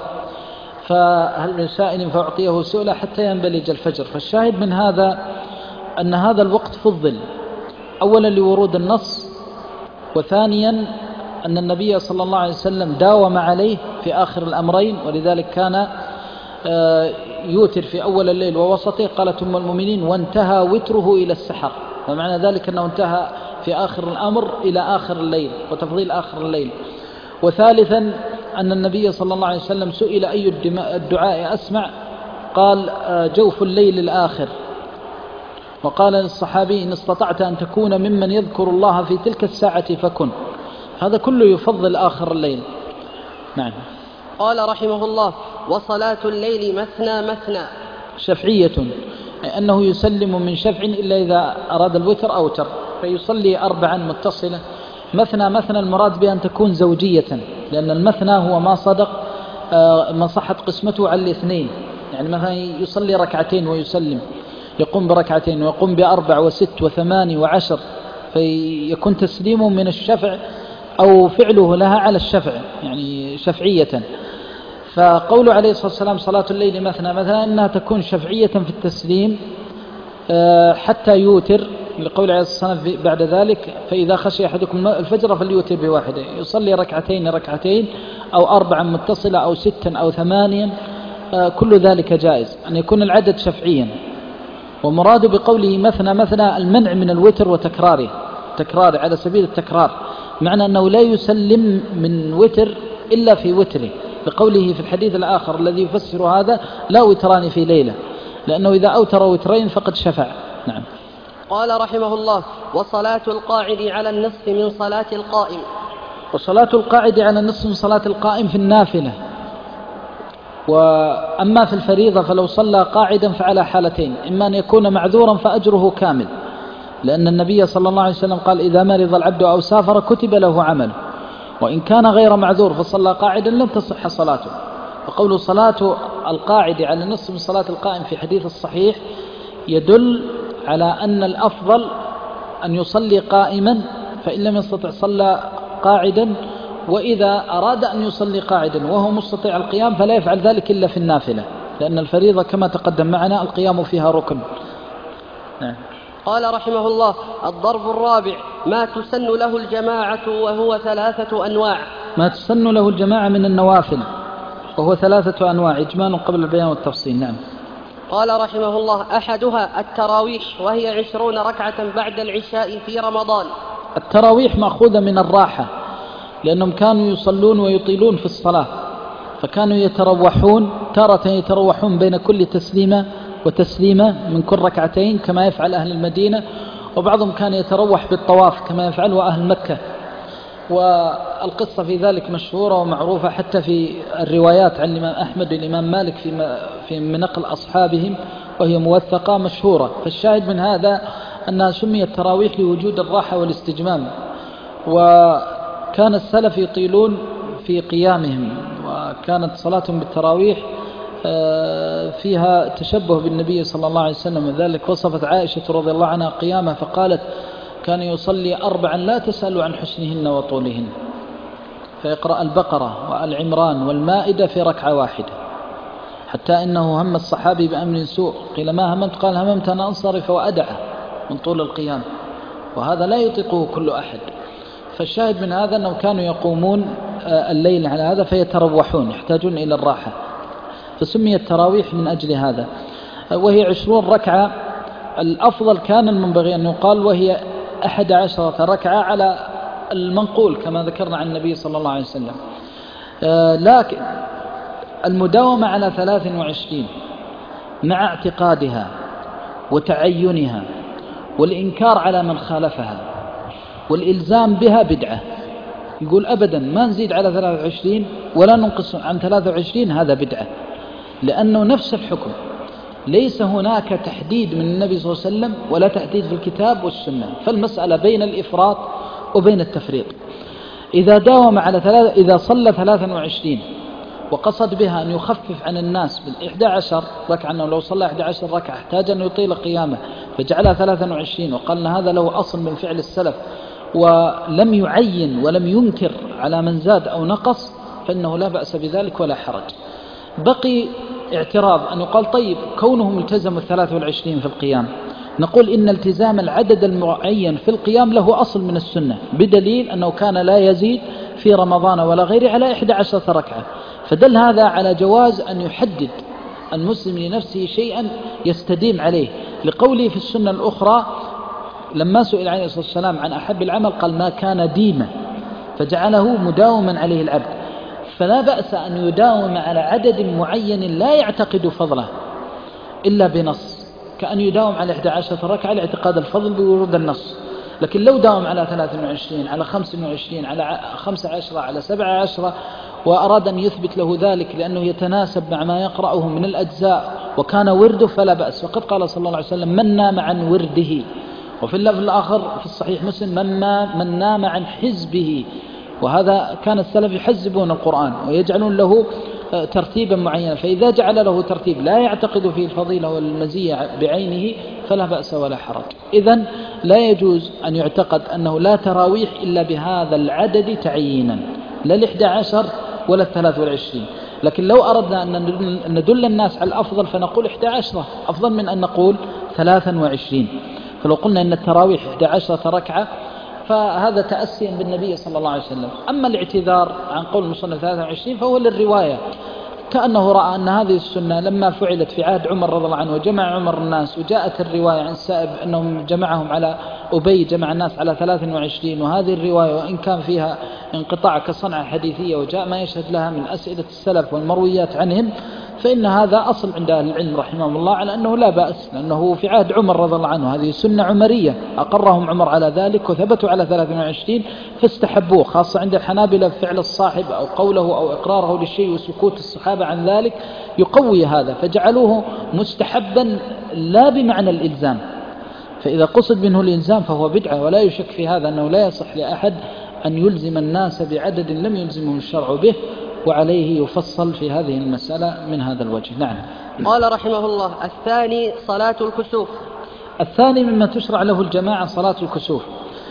فهل من سائل فأعطيه سؤله، حتى ينبلج الفجر. فالشاهد من هذا أن هذا الوقت فضل أولا لورود النص، وثانيا أن النبي صلى الله عليه وسلم داوم عليه في آخر الأمرين، ولذلك كان يوتر في أول الليل ووسطه. قالت أم المؤمنين: وانتهى وتره إلى السحر، فمعنى ذلك أنه انتهى في آخر الأمر إلى آخر الليل، وتفضيل آخر الليل. وثالثا أن النبي صلى الله عليه وسلم سئل: أي الدعاء أسمع؟ قال: جوف الليل الآخر. وقال للصحابي: إن استطعت أن تكون ممن يذكر الله في تلك الساعة فكن. هذا كله يفضل آخر الليل. نعم. قال رحمه الله: وصلاة الليل مثنى مثنى، شفعية، أي أنه يسلم من شفع إلا إذا أراد الوتر أوتر، فيصلي أربعا متصلة. مثنى مثنى المراد بأن تكون زوجية، لأن المثنى هو ما صدق ما صحت قسمته على الاثنين، يعني مثلا يصلي ركعتين ويسلم، يقوم بركعتين ويقوم بأربع وست وثمان وعشر، فيكون تسليمه من الشفع أو فعله لها على الشفع، يعني شفعية. فقول عليه الصلاة والسلام: صلاة الليل مثنى مثنى، أنها تكون شفعية في التسليم حتى يوتر، لقول عليه الصلاة والسلام بعد ذلك: فإذا خشي أحدكم الفجر فليوتر بواحدة، يصلي ركعتين ركعتين أو أربعا متصلة أو ستا أو ثمانيا، كل ذلك جائز، أن يكون العدد شفعيا. ومراد بقوله مثنى مثنى المنع من الوتر وتكراره، تكراره على سبيل التكرار، معنى أنه لا يسلم من وتر إلا في وتره، لقوله في الحديث الآخر الذي يفسر هذا: لا وتران في ليلة، لأنه إذا أوتر وترين فقد شفع. نعم. قال رحمه الله: وصلاة القاعد على النصف من صلاة القائم. وصلاة القاعد على النصف من صلاة القائم في النافلة. وأما في الفريضة فلو صلى قاعدا فعلى حالتين: إما أن يكون معذورا فأجره كامل، لأن النبي صلى الله عليه وسلم قال: إذا مرض العبد أو سافر كتب له عمل. وإن كان غير معذور فصلى قاعدا لم تصح صلاته. وقول صلاة القاعد على النصف من صلاة القائم في حديث الصحيح يدل على أن الأفضل أن يصلي قائما، فإن لم يستطع صلى قاعدا، وإذا أراد أن يصلي قاعدا وهو مستطيع القيام فلا يفعل ذلك إلا في النافلة، لأن الفريضة كما تقدم معنا القيام فيها ركن. نعم. قال رحمه الله: الضرب الرابع ما تسن له الجماعة وهو ثلاثة أنواع. ما تسن له الجماعة من النوافل وهو ثلاثة أنواع، إجمال قبل البيان والتفصيل. نعم. قال رحمه الله: أحدها التراويح، وهي عشرون ركعة بعد العشاء في رمضان. التراويح مأخوذة من الراحة، لأنهم كانوا يصلون ويطيلون في الصلاة، فكانوا يتروحون، تارة يتروحون بين كل تسليمة وتسليمة من كل ركعتين كما يفعل أهل المدينة، وبعضهم كان يتروح بالطواف كما يفعله أهل مكة. والقصة في ذلك مشهورة ومعروفة حتى في الروايات عن الإمام أحمد والإمام مالك في في نقل أصحابهم، وهي موثقة مشهورة. فالشاهد من هذا أنها سميت تراويح لوجود الراحة والاستجمام. وكان السلف يطيلون في قيامهم، وكانت صلاتهم بالتراويح فيها تشبه بالنبي صلى الله عليه وسلم. وذلك وصفت عائشة رضي الله عنها قيامه فقالت: كان يصلي أربعا لا تسأل عن حسنهن وطولهن، فيقرأ البقرة والعمران والمائدة في ركعة واحدة، حتى إنه هم الصحابي بأمر سوء، قيل: ما هممت؟ قال: هممت أن أنصرف وأدعى من طول القيام، وهذا لا يطيقه كل أحد. فالشاهد من هذا أنهم كانوا يقومون الليل على هذا فيتروحون، يحتاجون إلى الراحة، فسمي التراويح من أجل هذا. وهي عشرون ركعة. الأفضل كان المنبغي أن يقال وهي أحد عشرة ركعة على المنقول كما ذكرنا عن النبي صلى الله عليه وسلم. لكن المداومة على ثلاث وعشرين مع اعتقادها وتعينها والإنكار على من خالفها والإلزام بها بدعة. يقول أبدا ما نزيد على ثلاث وعشرين ولا ننقص عن ثلاث وعشرين، هذا بدعة، لأنه نفس الحكم، ليس هناك تحديد من النبي صلى الله عليه وسلم ولا تحديد في الكتاب والسنة، فالمسألة بين الإفراط وبين التفريط. إذا داوم على ثلاثة، إذا صلى ثلاثا وعشرين وقصد بها أن يخفف عن الناس بالإحدى عشر ركعة، أنه لو صلى إحدى عشر ركعة احتاج أن يطيل قيامه فجعلها ثلاثا وعشرين، وقالنا هذا له أصل من فعل السلف ولم يعين ولم ينكر على من زاد أو نقص، فإنه لا بأس بذلك ولا حرج. بقي اعتراض أن يقال: طيب كونهم التزموا الثلاث والعشرين في القيام، نقول إن التزام العدد المعين في القيام له أصل من السنة، بدليل أنه كان لا يزيد في رمضان ولا غيره على إحدى عشرة ركعة، فدل هذا على جواز أن يحدد المسلم لنفسه شيئا يستديم عليه، لقوله في السنة الأخرى لما سئل عليه الصلاة والسلام عن أحب العمل قال: ما كان ديما، فجعله مداوما عليه العبد. فلا بأس أن يداوم على عدد معين لا يعتقد فضله إلا بنص، كأن يداوم على إحدى عشرة ركعة لاعتقاد الفضل بورود النص. لكن لو داوم على ثلاث وعشرين على خمس وعشرين على خمس عشرة على سبع عشرة وأراد أن يثبت له ذلك لأنه يتناسب مع ما يقرأه من الأجزاء وكان ورده فلا بأس. وقد قال صلى الله عليه وسلم: من نام عن ورده. وفي اللفظ الآخر في الصحيح مسلم: من نام عن حزبه. وهذا كان السلف يحزبون القرآن ويجعلون له ترتيبا معينا، فإذا جعل له ترتيب لا يعتقد فيه الفضيلة والمزية بعينه فلا بأس ولا حرج. إذن لا يجوز أن يعتقد أنه لا تراويح إلا بهذا العدد تعيينا، لا الإحدى عشر ولا الثلاث والعشرين. لكن لو أردنا أن ندل الناس على الأفضل فنقول إحدى عشرة أفضل من أن نقول ثلاثا وعشرين. فلو قلنا أن التراويح إحدى عشرة ركعة فهذا تأسيا بالنبي صلى الله عليه وسلم. أما الاعتذار عن قول المصنف ثلاثة وعشرين فهو للرواية، كأنه رأى أن هذه السنة لما فعلت في عهد عمر رضي الله عنه وجمع عمر الناس، وجاءت الرواية عن سائب أنهم جمعهم على أبي جمع الناس على ثلاثة وعشرين، وهذه الرواية وإن كان فيها انقطاع كصنعة حديثية وجاء ما يشهد لها من أسئلة السلف والمرويات عنهم، فإن هذا أصل عند أهل العلم رحمهم الله على أنه لا بأس، لأنه في عهد عمر رضي الله عنه، هذه سنة عمرية أقرهم عمر على ذلك وثبتوا على ثلاثة وعشرين فاستحبوه، خاصة عند الحنابلة فعل الصاحب أو قوله أو إقراره للشيء وسكوت الصحابة عن ذلك يقوي هذا، فجعلوه مستحبا لا بمعنى الإلزام. فإذا قصد منه الإلزام فهو بدعة، ولا يشك في هذا أنه لا يصح لأحد أن يلزم الناس بعدد لم يلزمهم الشرع به، وعليه يفصل في هذه المسألة من هذا الوجه. نعم. قال رحمه الله: الثاني صلاة الكسوف. الثاني مما تشرع له الجماعة صلاة الكسوف.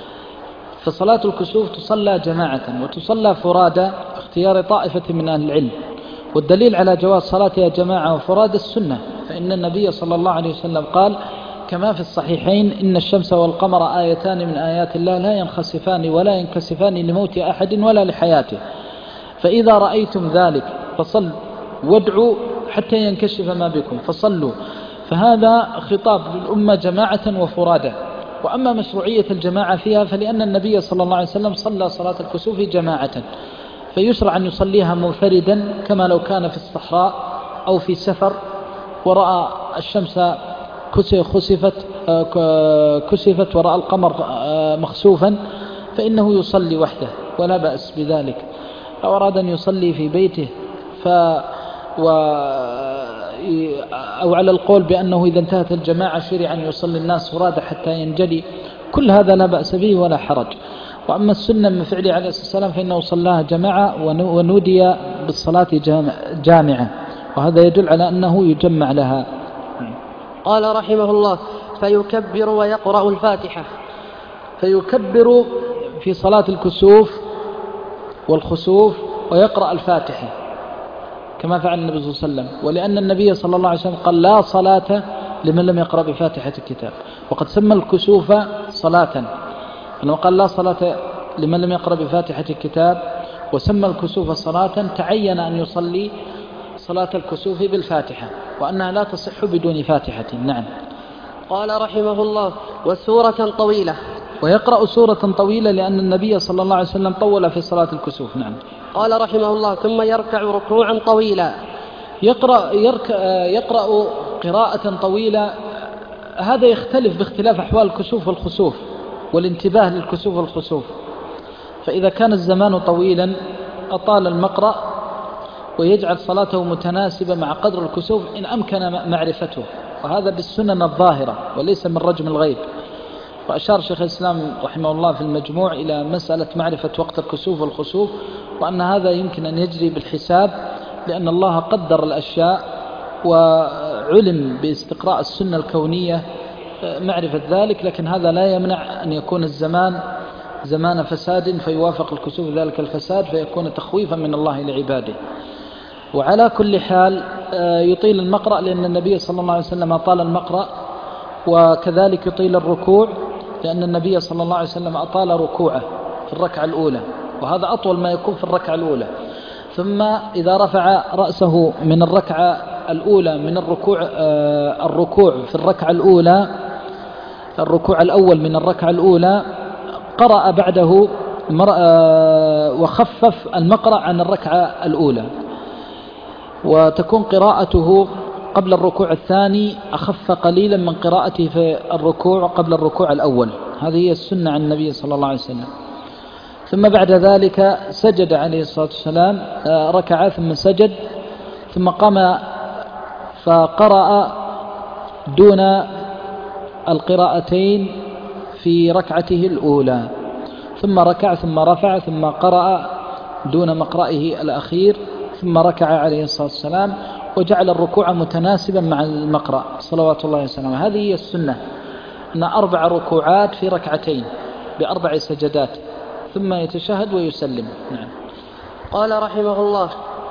فصلاة الكسوف تصلى جماعة وتصلى فرادى اختيار طائفة من أهل العلم، والدليل على جواز صلاتها جماعة وفرادى السنة، فإن النبي صلى الله عليه وسلم قال: كما في الصحيحين إن الشمس والقمر آيتان من آيات الله لا ينخسفان ولا ينكسفان لموت أحد ولا لحياته، فإذا رأيتم ذلك فصلوا وادعوا حتى ينكشف ما بكم فصلوا. فهذا خطاب للأمة جماعة وفرادى. وأما مشروعية الجماعة فيها فلأن النبي صلى الله عليه وسلم صلى صلاة الكسوف جماعة، فيشرع أن يصليها منفردا كما لو كان في الصحراء أو في سفر ورأى الشمس كسفت كسفت ورأى القمر مخسوفا فإنه يصلي وحده ولا بأس بذلك. أو أراد أن يصلي في بيته ف و أو على القول بأنه إذا انتهت الجماعة شرع أن يصلي الناس فرادى حتى ينجلي، كل هذا لا بأس به ولا حرج. وأما السنة من فعله عليه الصلاة والسلام فإنه صلاها جماعة ونودي بالصلاة جامعة، وهذا يدل على أنه يجمع لها. قال رحمه الله: فيكبر ويقرأ الفاتحة. فيكبر في صلاة الكسوف والخسوف ويقرأ الفاتحة كما فعل النبي صلى الله عليه وسلم، ولأن النبي صلى الله عليه وسلم قال: لا صلاة لمن لم يقرأ بفاتحة الكتاب. وقد سمى الكسوف صلاة، لما قال لا صلاة لمن لم يقرأ بفاتحة الكتاب وسمى الكسوف صلاة تعين أن يصلي صلاة الكسوف بالفاتحة، وأنها لا تصح بدون فاتحة. نعم. قال رحمه الله: وسورة طويلة. ويقرأ سورة طويلة لأن النبي صلى الله عليه وسلم طول في صلاة الكسوف. نعم. قال رحمه الله: ثم يركع ركوعا طويلا. يقرأ, يقرأ قراءة طويلة. هذا يختلف باختلاف أحوال الكسوف والخسوف والانتباه للكسوف والخسوف. فإذا كان الزمان طويلا أطال المقرأ ويجعل صلاته متناسبة مع قدر الكسوف إن أمكن معرفته، وهذا بالسنن الظاهرة وليس من رجم الغيب. وأشار شيخ الإسلام رحمه الله في المجموع إلى مسألة معرفة وقت الكسوف والخسوف، وأن هذا يمكن أن يجري بالحساب لأن الله قدر الأشياء وعلم باستقراء السنة الكونية معرفة ذلك، لكن هذا لا يمنع أن يكون الزمان زمان فساد فيوافق الكسوف ذلك الفساد فيكون تخويفا من الله لعباده. وعلى كل حال يطيل المقرأ لأن النبي صلى الله عليه وسلم أطال المقرأ، وكذلك يطيل الركوع لأن النبي صلى الله عليه وسلم أطال ركوعه في الركعة الأولى، وهذا أطول ما يكون في الركعة الأولى. ثم إذا رفع رأسه من الركعة الأولى من الركوع آه الركوع في الركعة الأولى الركوع الأول من الركعة الأولى قرأ بعده آه وخفف المقرأ عن الركعة الأولى، وتكون قراءته قبل الركوع الثاني أخف قليلا من قراءته في الركوع قبل الركوع الأول. هذه هي السنة عن النبي صلى الله عليه وسلم. ثم بعد ذلك سجد عليه الصلاة والسلام، ركع ثم سجد ثم قام فقرأ دون القراءتين في ركعته الأولى، ثم ركع ثم رفع ثم قرأ دون مقرئه الأخير ثم ركع عليه الصلاة والسلام، وجعل الركوع متناسبا مع المقرأ صلوات الله وسلامه. هذه هي السنة، أن أربع ركوعات في ركعتين بأربع سجدات ثم يتشهد ويسلم. نعم. قال رحمه الله: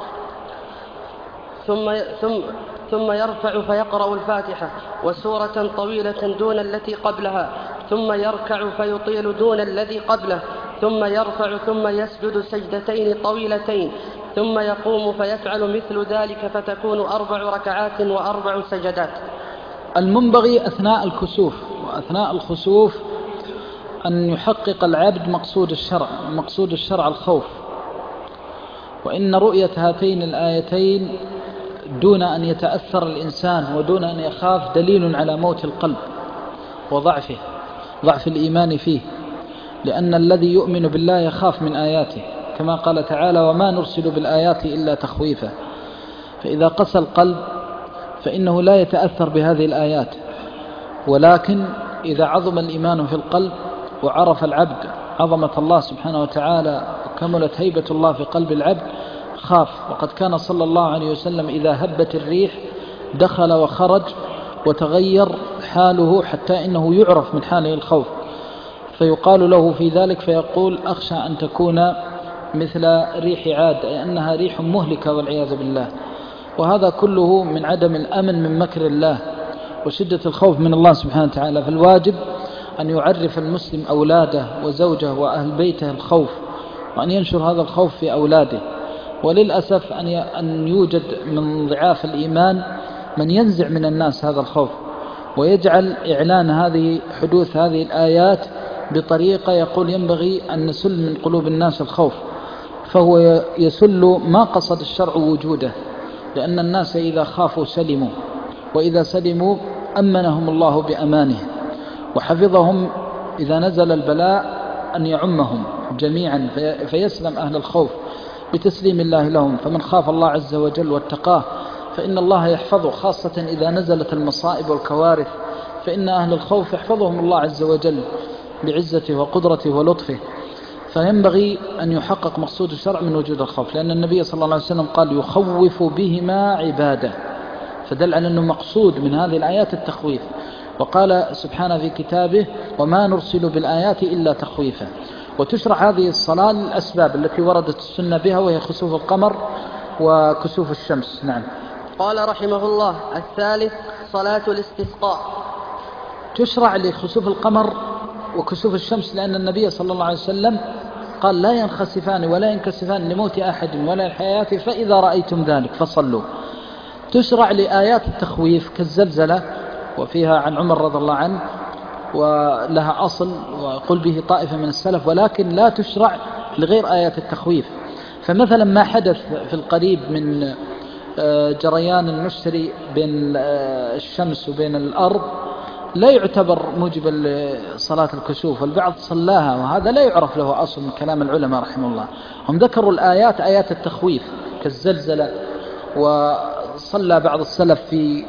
ثم ثم ثم يرفع فيقرأ الفاتحة وسورة طويلة دون التي قبلها، ثم يركع فيطيل دون الذي قبله، ثم يرفع ثم يسجد سجدتين طويلتين، ثم يقوم فيفعل مثل ذلك فتكون أربع ركعات وأربع سجدات. المنبغي أثناء الكسوف وأثناء الخسوف أن يحقق العبد مقصود الشرع، مقصود الشرع الخوف، وإن رؤية هاتين الآيتين دون أن يتأثر الإنسان ودون أن يخاف دليل على موت القلب وضعفه، ضعف الإيمان فيه، لأن الذي يؤمن بالله يخاف من آياته كما قال تعالى: وما نرسل بالآيات إلا تخويفا. فإذا قسى القلب فإنه لا يتأثر بهذه الآيات، ولكن إذا عظم الإيمان في القلب وعرف العبد عظمة الله سبحانه وتعالى وكملت هيبة الله في قلب العبد خاف. وقد كان صلى الله عليه وسلم إذا هبت الريح دخل وخرج وتغير حاله حتى إنه يعرف من حاله الخوف، فيقال له في ذلك فيقول: أخشى أن تكون مثل ريح عاد، أي أنها ريح مهلكة والعياذ بالله. وهذا كله من عدم الأمن من مكر الله وشدة الخوف من الله سبحانه وتعالى. فالواجب أن يعرف المسلم أولاده وزوجه وأهل بيته الخوف، وأن ينشر هذا الخوف في أولاده. وللأسف أن يوجد من ضعاف الإيمان من ينزع من الناس هذا الخوف، ويجعل إعلان هذه حدوث هذه الآيات بطريقة يقول ينبغي أن نسل من قلوب الناس الخوف، فهو يسل ما قصد الشرع وجوده، لأن الناس إذا خافوا سلموا، وإذا سلموا أمنهم الله بأمانه، وحفظهم إذا نزل البلاء أن يعمهم جميعا فيسلم أهل الخوف بتسليم الله لهم. فمن خاف الله عز وجل واتقاه فإن الله يحفظه، خاصة إذا نزلت المصائب والكوارث، فإن أهل الخوف يحفظهم الله عز وجل بعزته وقدرته ولطفه. فينبغي أن يحقق مقصود الشرع من وجود الخوف، لأن النبي صلى الله عليه وسلم قال يخوف بهما عباده، فدل على أنه مقصود من هذه الآيات التخويف. وقال سبحانه في كتابه وما نرسل بالآيات إلا تخويفا. وتشرع هذه الصلاة للأسباب التي وردت السنة بها، وهي خسوف القمر وكسوف الشمس. نعم. قال رحمه الله: الثالث صلاة الاستسقاء. تشرع لخسوف القمر وكسوف الشمس لأن النبي صلى الله عليه وسلم قال لا ينخسفان ولا ينكسفان لموت أحد ولا الحياة، فإذا رأيتم ذلك فصلوا. تشرع لآيات التخويف كالزلزلة، وفيها عن عمر رضي الله عنه ولها أصل وقل به طائفة من السلف، ولكن لا تشرع لغير آيات التخويف. فمثلا ما حدث في القريب من جريان المشتري بين الشمس وبين الأرض لا يعتبر موجبا لصلاة الكسوف، والبعض صلاها، وهذا لا يعرف له أصل من كلام العلماء رحمه الله. هم ذكروا الآيات آيات التخويف كالزلزلة، وصلى بعض السلف في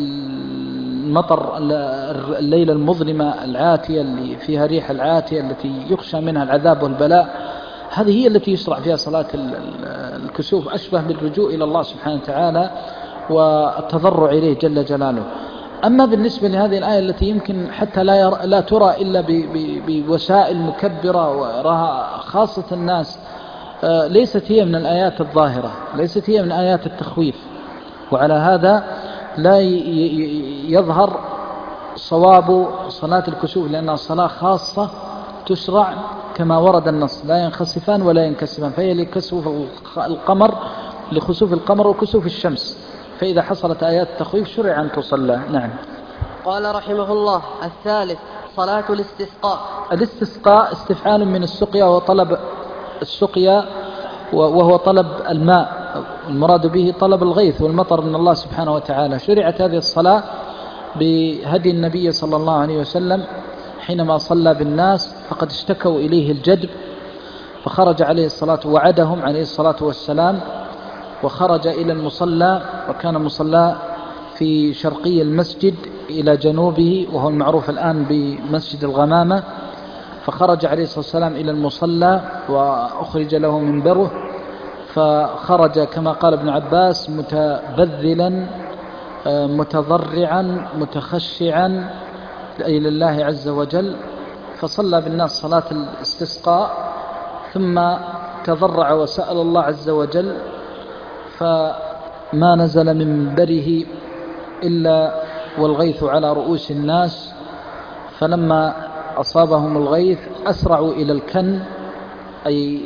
المطر الليلة المظلمة العاتية اللي فيها ريح العاتية التي يخشى منها العذاب والبلاء. هذه هي التي يشرع فيها صلاة الكسوف، أشبه بالرجوع إلى الله سبحانه وتعالى والتضرع إليه جل جلاله. أما بالنسبة لهذه الآية التي يمكن حتى لا, ير... لا ترى إلا ب... ب... بوسائل مكبرة ويراها خاصة الناس، آه ليست هي من الآيات الظاهرة، ليست هي من آيات التخويف، وعلى هذا لا ي... ي... يظهر صواب صلاة الكسوف، لأنها صلاة خاصة تشرع كما ورد النص لا ينخسفان ولا ينكسفان، فهي لكسوف القمر لخسوف القمر وكسوف الشمس، فإذا حصلت آيات التخويف شرع أن تصلى. نعم. قال رحمه الله: الثالث صلاة الاستسقاء. الاستسقاء استفعال من السقيا وطلب السقيا، وهو طلب الماء، المراد به طلب الغيث والمطر من الله سبحانه وتعالى. شرعت هذه الصلاة بهدي النبي صلى الله عليه وسلم حينما صلى بالناس فقد اشتكوا إليه الجدب، فخرج عليه الصلاة وعدهم عليه الصلاة والسلام، وخرج إلى المصلى، وكان مصلى في شرقي المسجد إلى جنوبه، وهو المعروف الآن بمسجد الغمامة. فخرج عليه الصلاة والسلام إلى المصلى وأخرج له منبره، فخرج كما قال ابن عباس متبذلا متضرعا متخشعا إلى الله عز وجل، فصلى بالناس صلاة الاستسقاء، ثم تضرع وسأل الله عز وجل، فما نزل من منبره إلا والغيث على رؤوس الناس، فلما أصابهم الغيث أسرعوا إلى الكن أي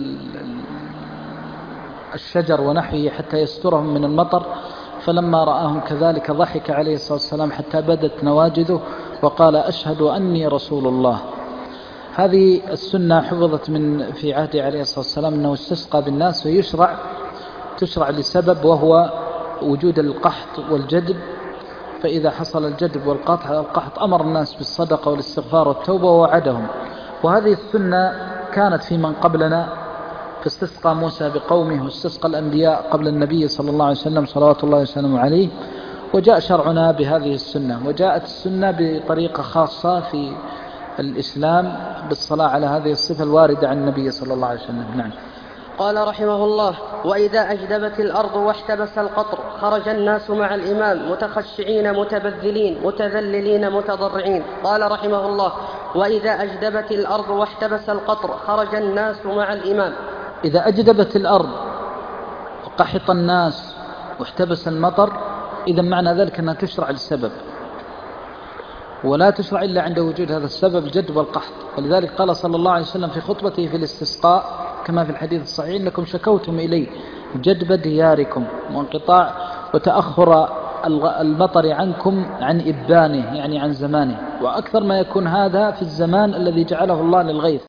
الشجر ونحوه حتى يسترهم من المطر، فلما رآهم كذلك ضحك عليه الصلاة والسلام حتى بدت نواجذه وقال: أشهد أني رسول الله. هذه السنة حفظت من في عهده عليه الصلاة والسلام أنه استسقى بالناس، ويشرع تشرع لسبب وهو وجود القحط والجدب، فإذا حصل الجدب والقحط أمر الناس بالصدقة والاستغفار والتوبة ووعدهم. وهذه السنة كانت في من قبلنا، فاستسقى موسى بقومه واستسقى الأنبياء قبل النبي صلى الله عليه وسلم صلوات الله وسلامه عليه، وجاء شرعنا بهذه السنة، وجاءت السنة بطريقة خاصة في الإسلام بالصلاة على هذه الصفة الواردة عن النبي صلى الله عليه وسلم. نعم. قال رحمه الله: وإذا أجدبت الأرض واحتبس القطر خرج الناس مع الإمام متخشعين متبذلين متذللين متضرعين. قال رحمه الله: وإذا أجدبت الأرض واحتبس القطر خرج الناس مع الإمام. إذا أجدبت الأرض وقحط الناس واحتبس المطر، إذا معنى ذلك أنها تشرع للسبب، ولا تشرع إلا عند وجود هذا السبب الجد والقحط. ولذلك قال صلى الله عليه وسلم في خطبته في الاستسقاء كما في الحديث الصحيح: إنكم شكوتم إلي جدب دياركم وانقطاع وتأخر المطر عنكم عن إبانه، يعني عن زمانه، وأكثر ما يكون هذا في الزمان الذي جعله الله للغيث.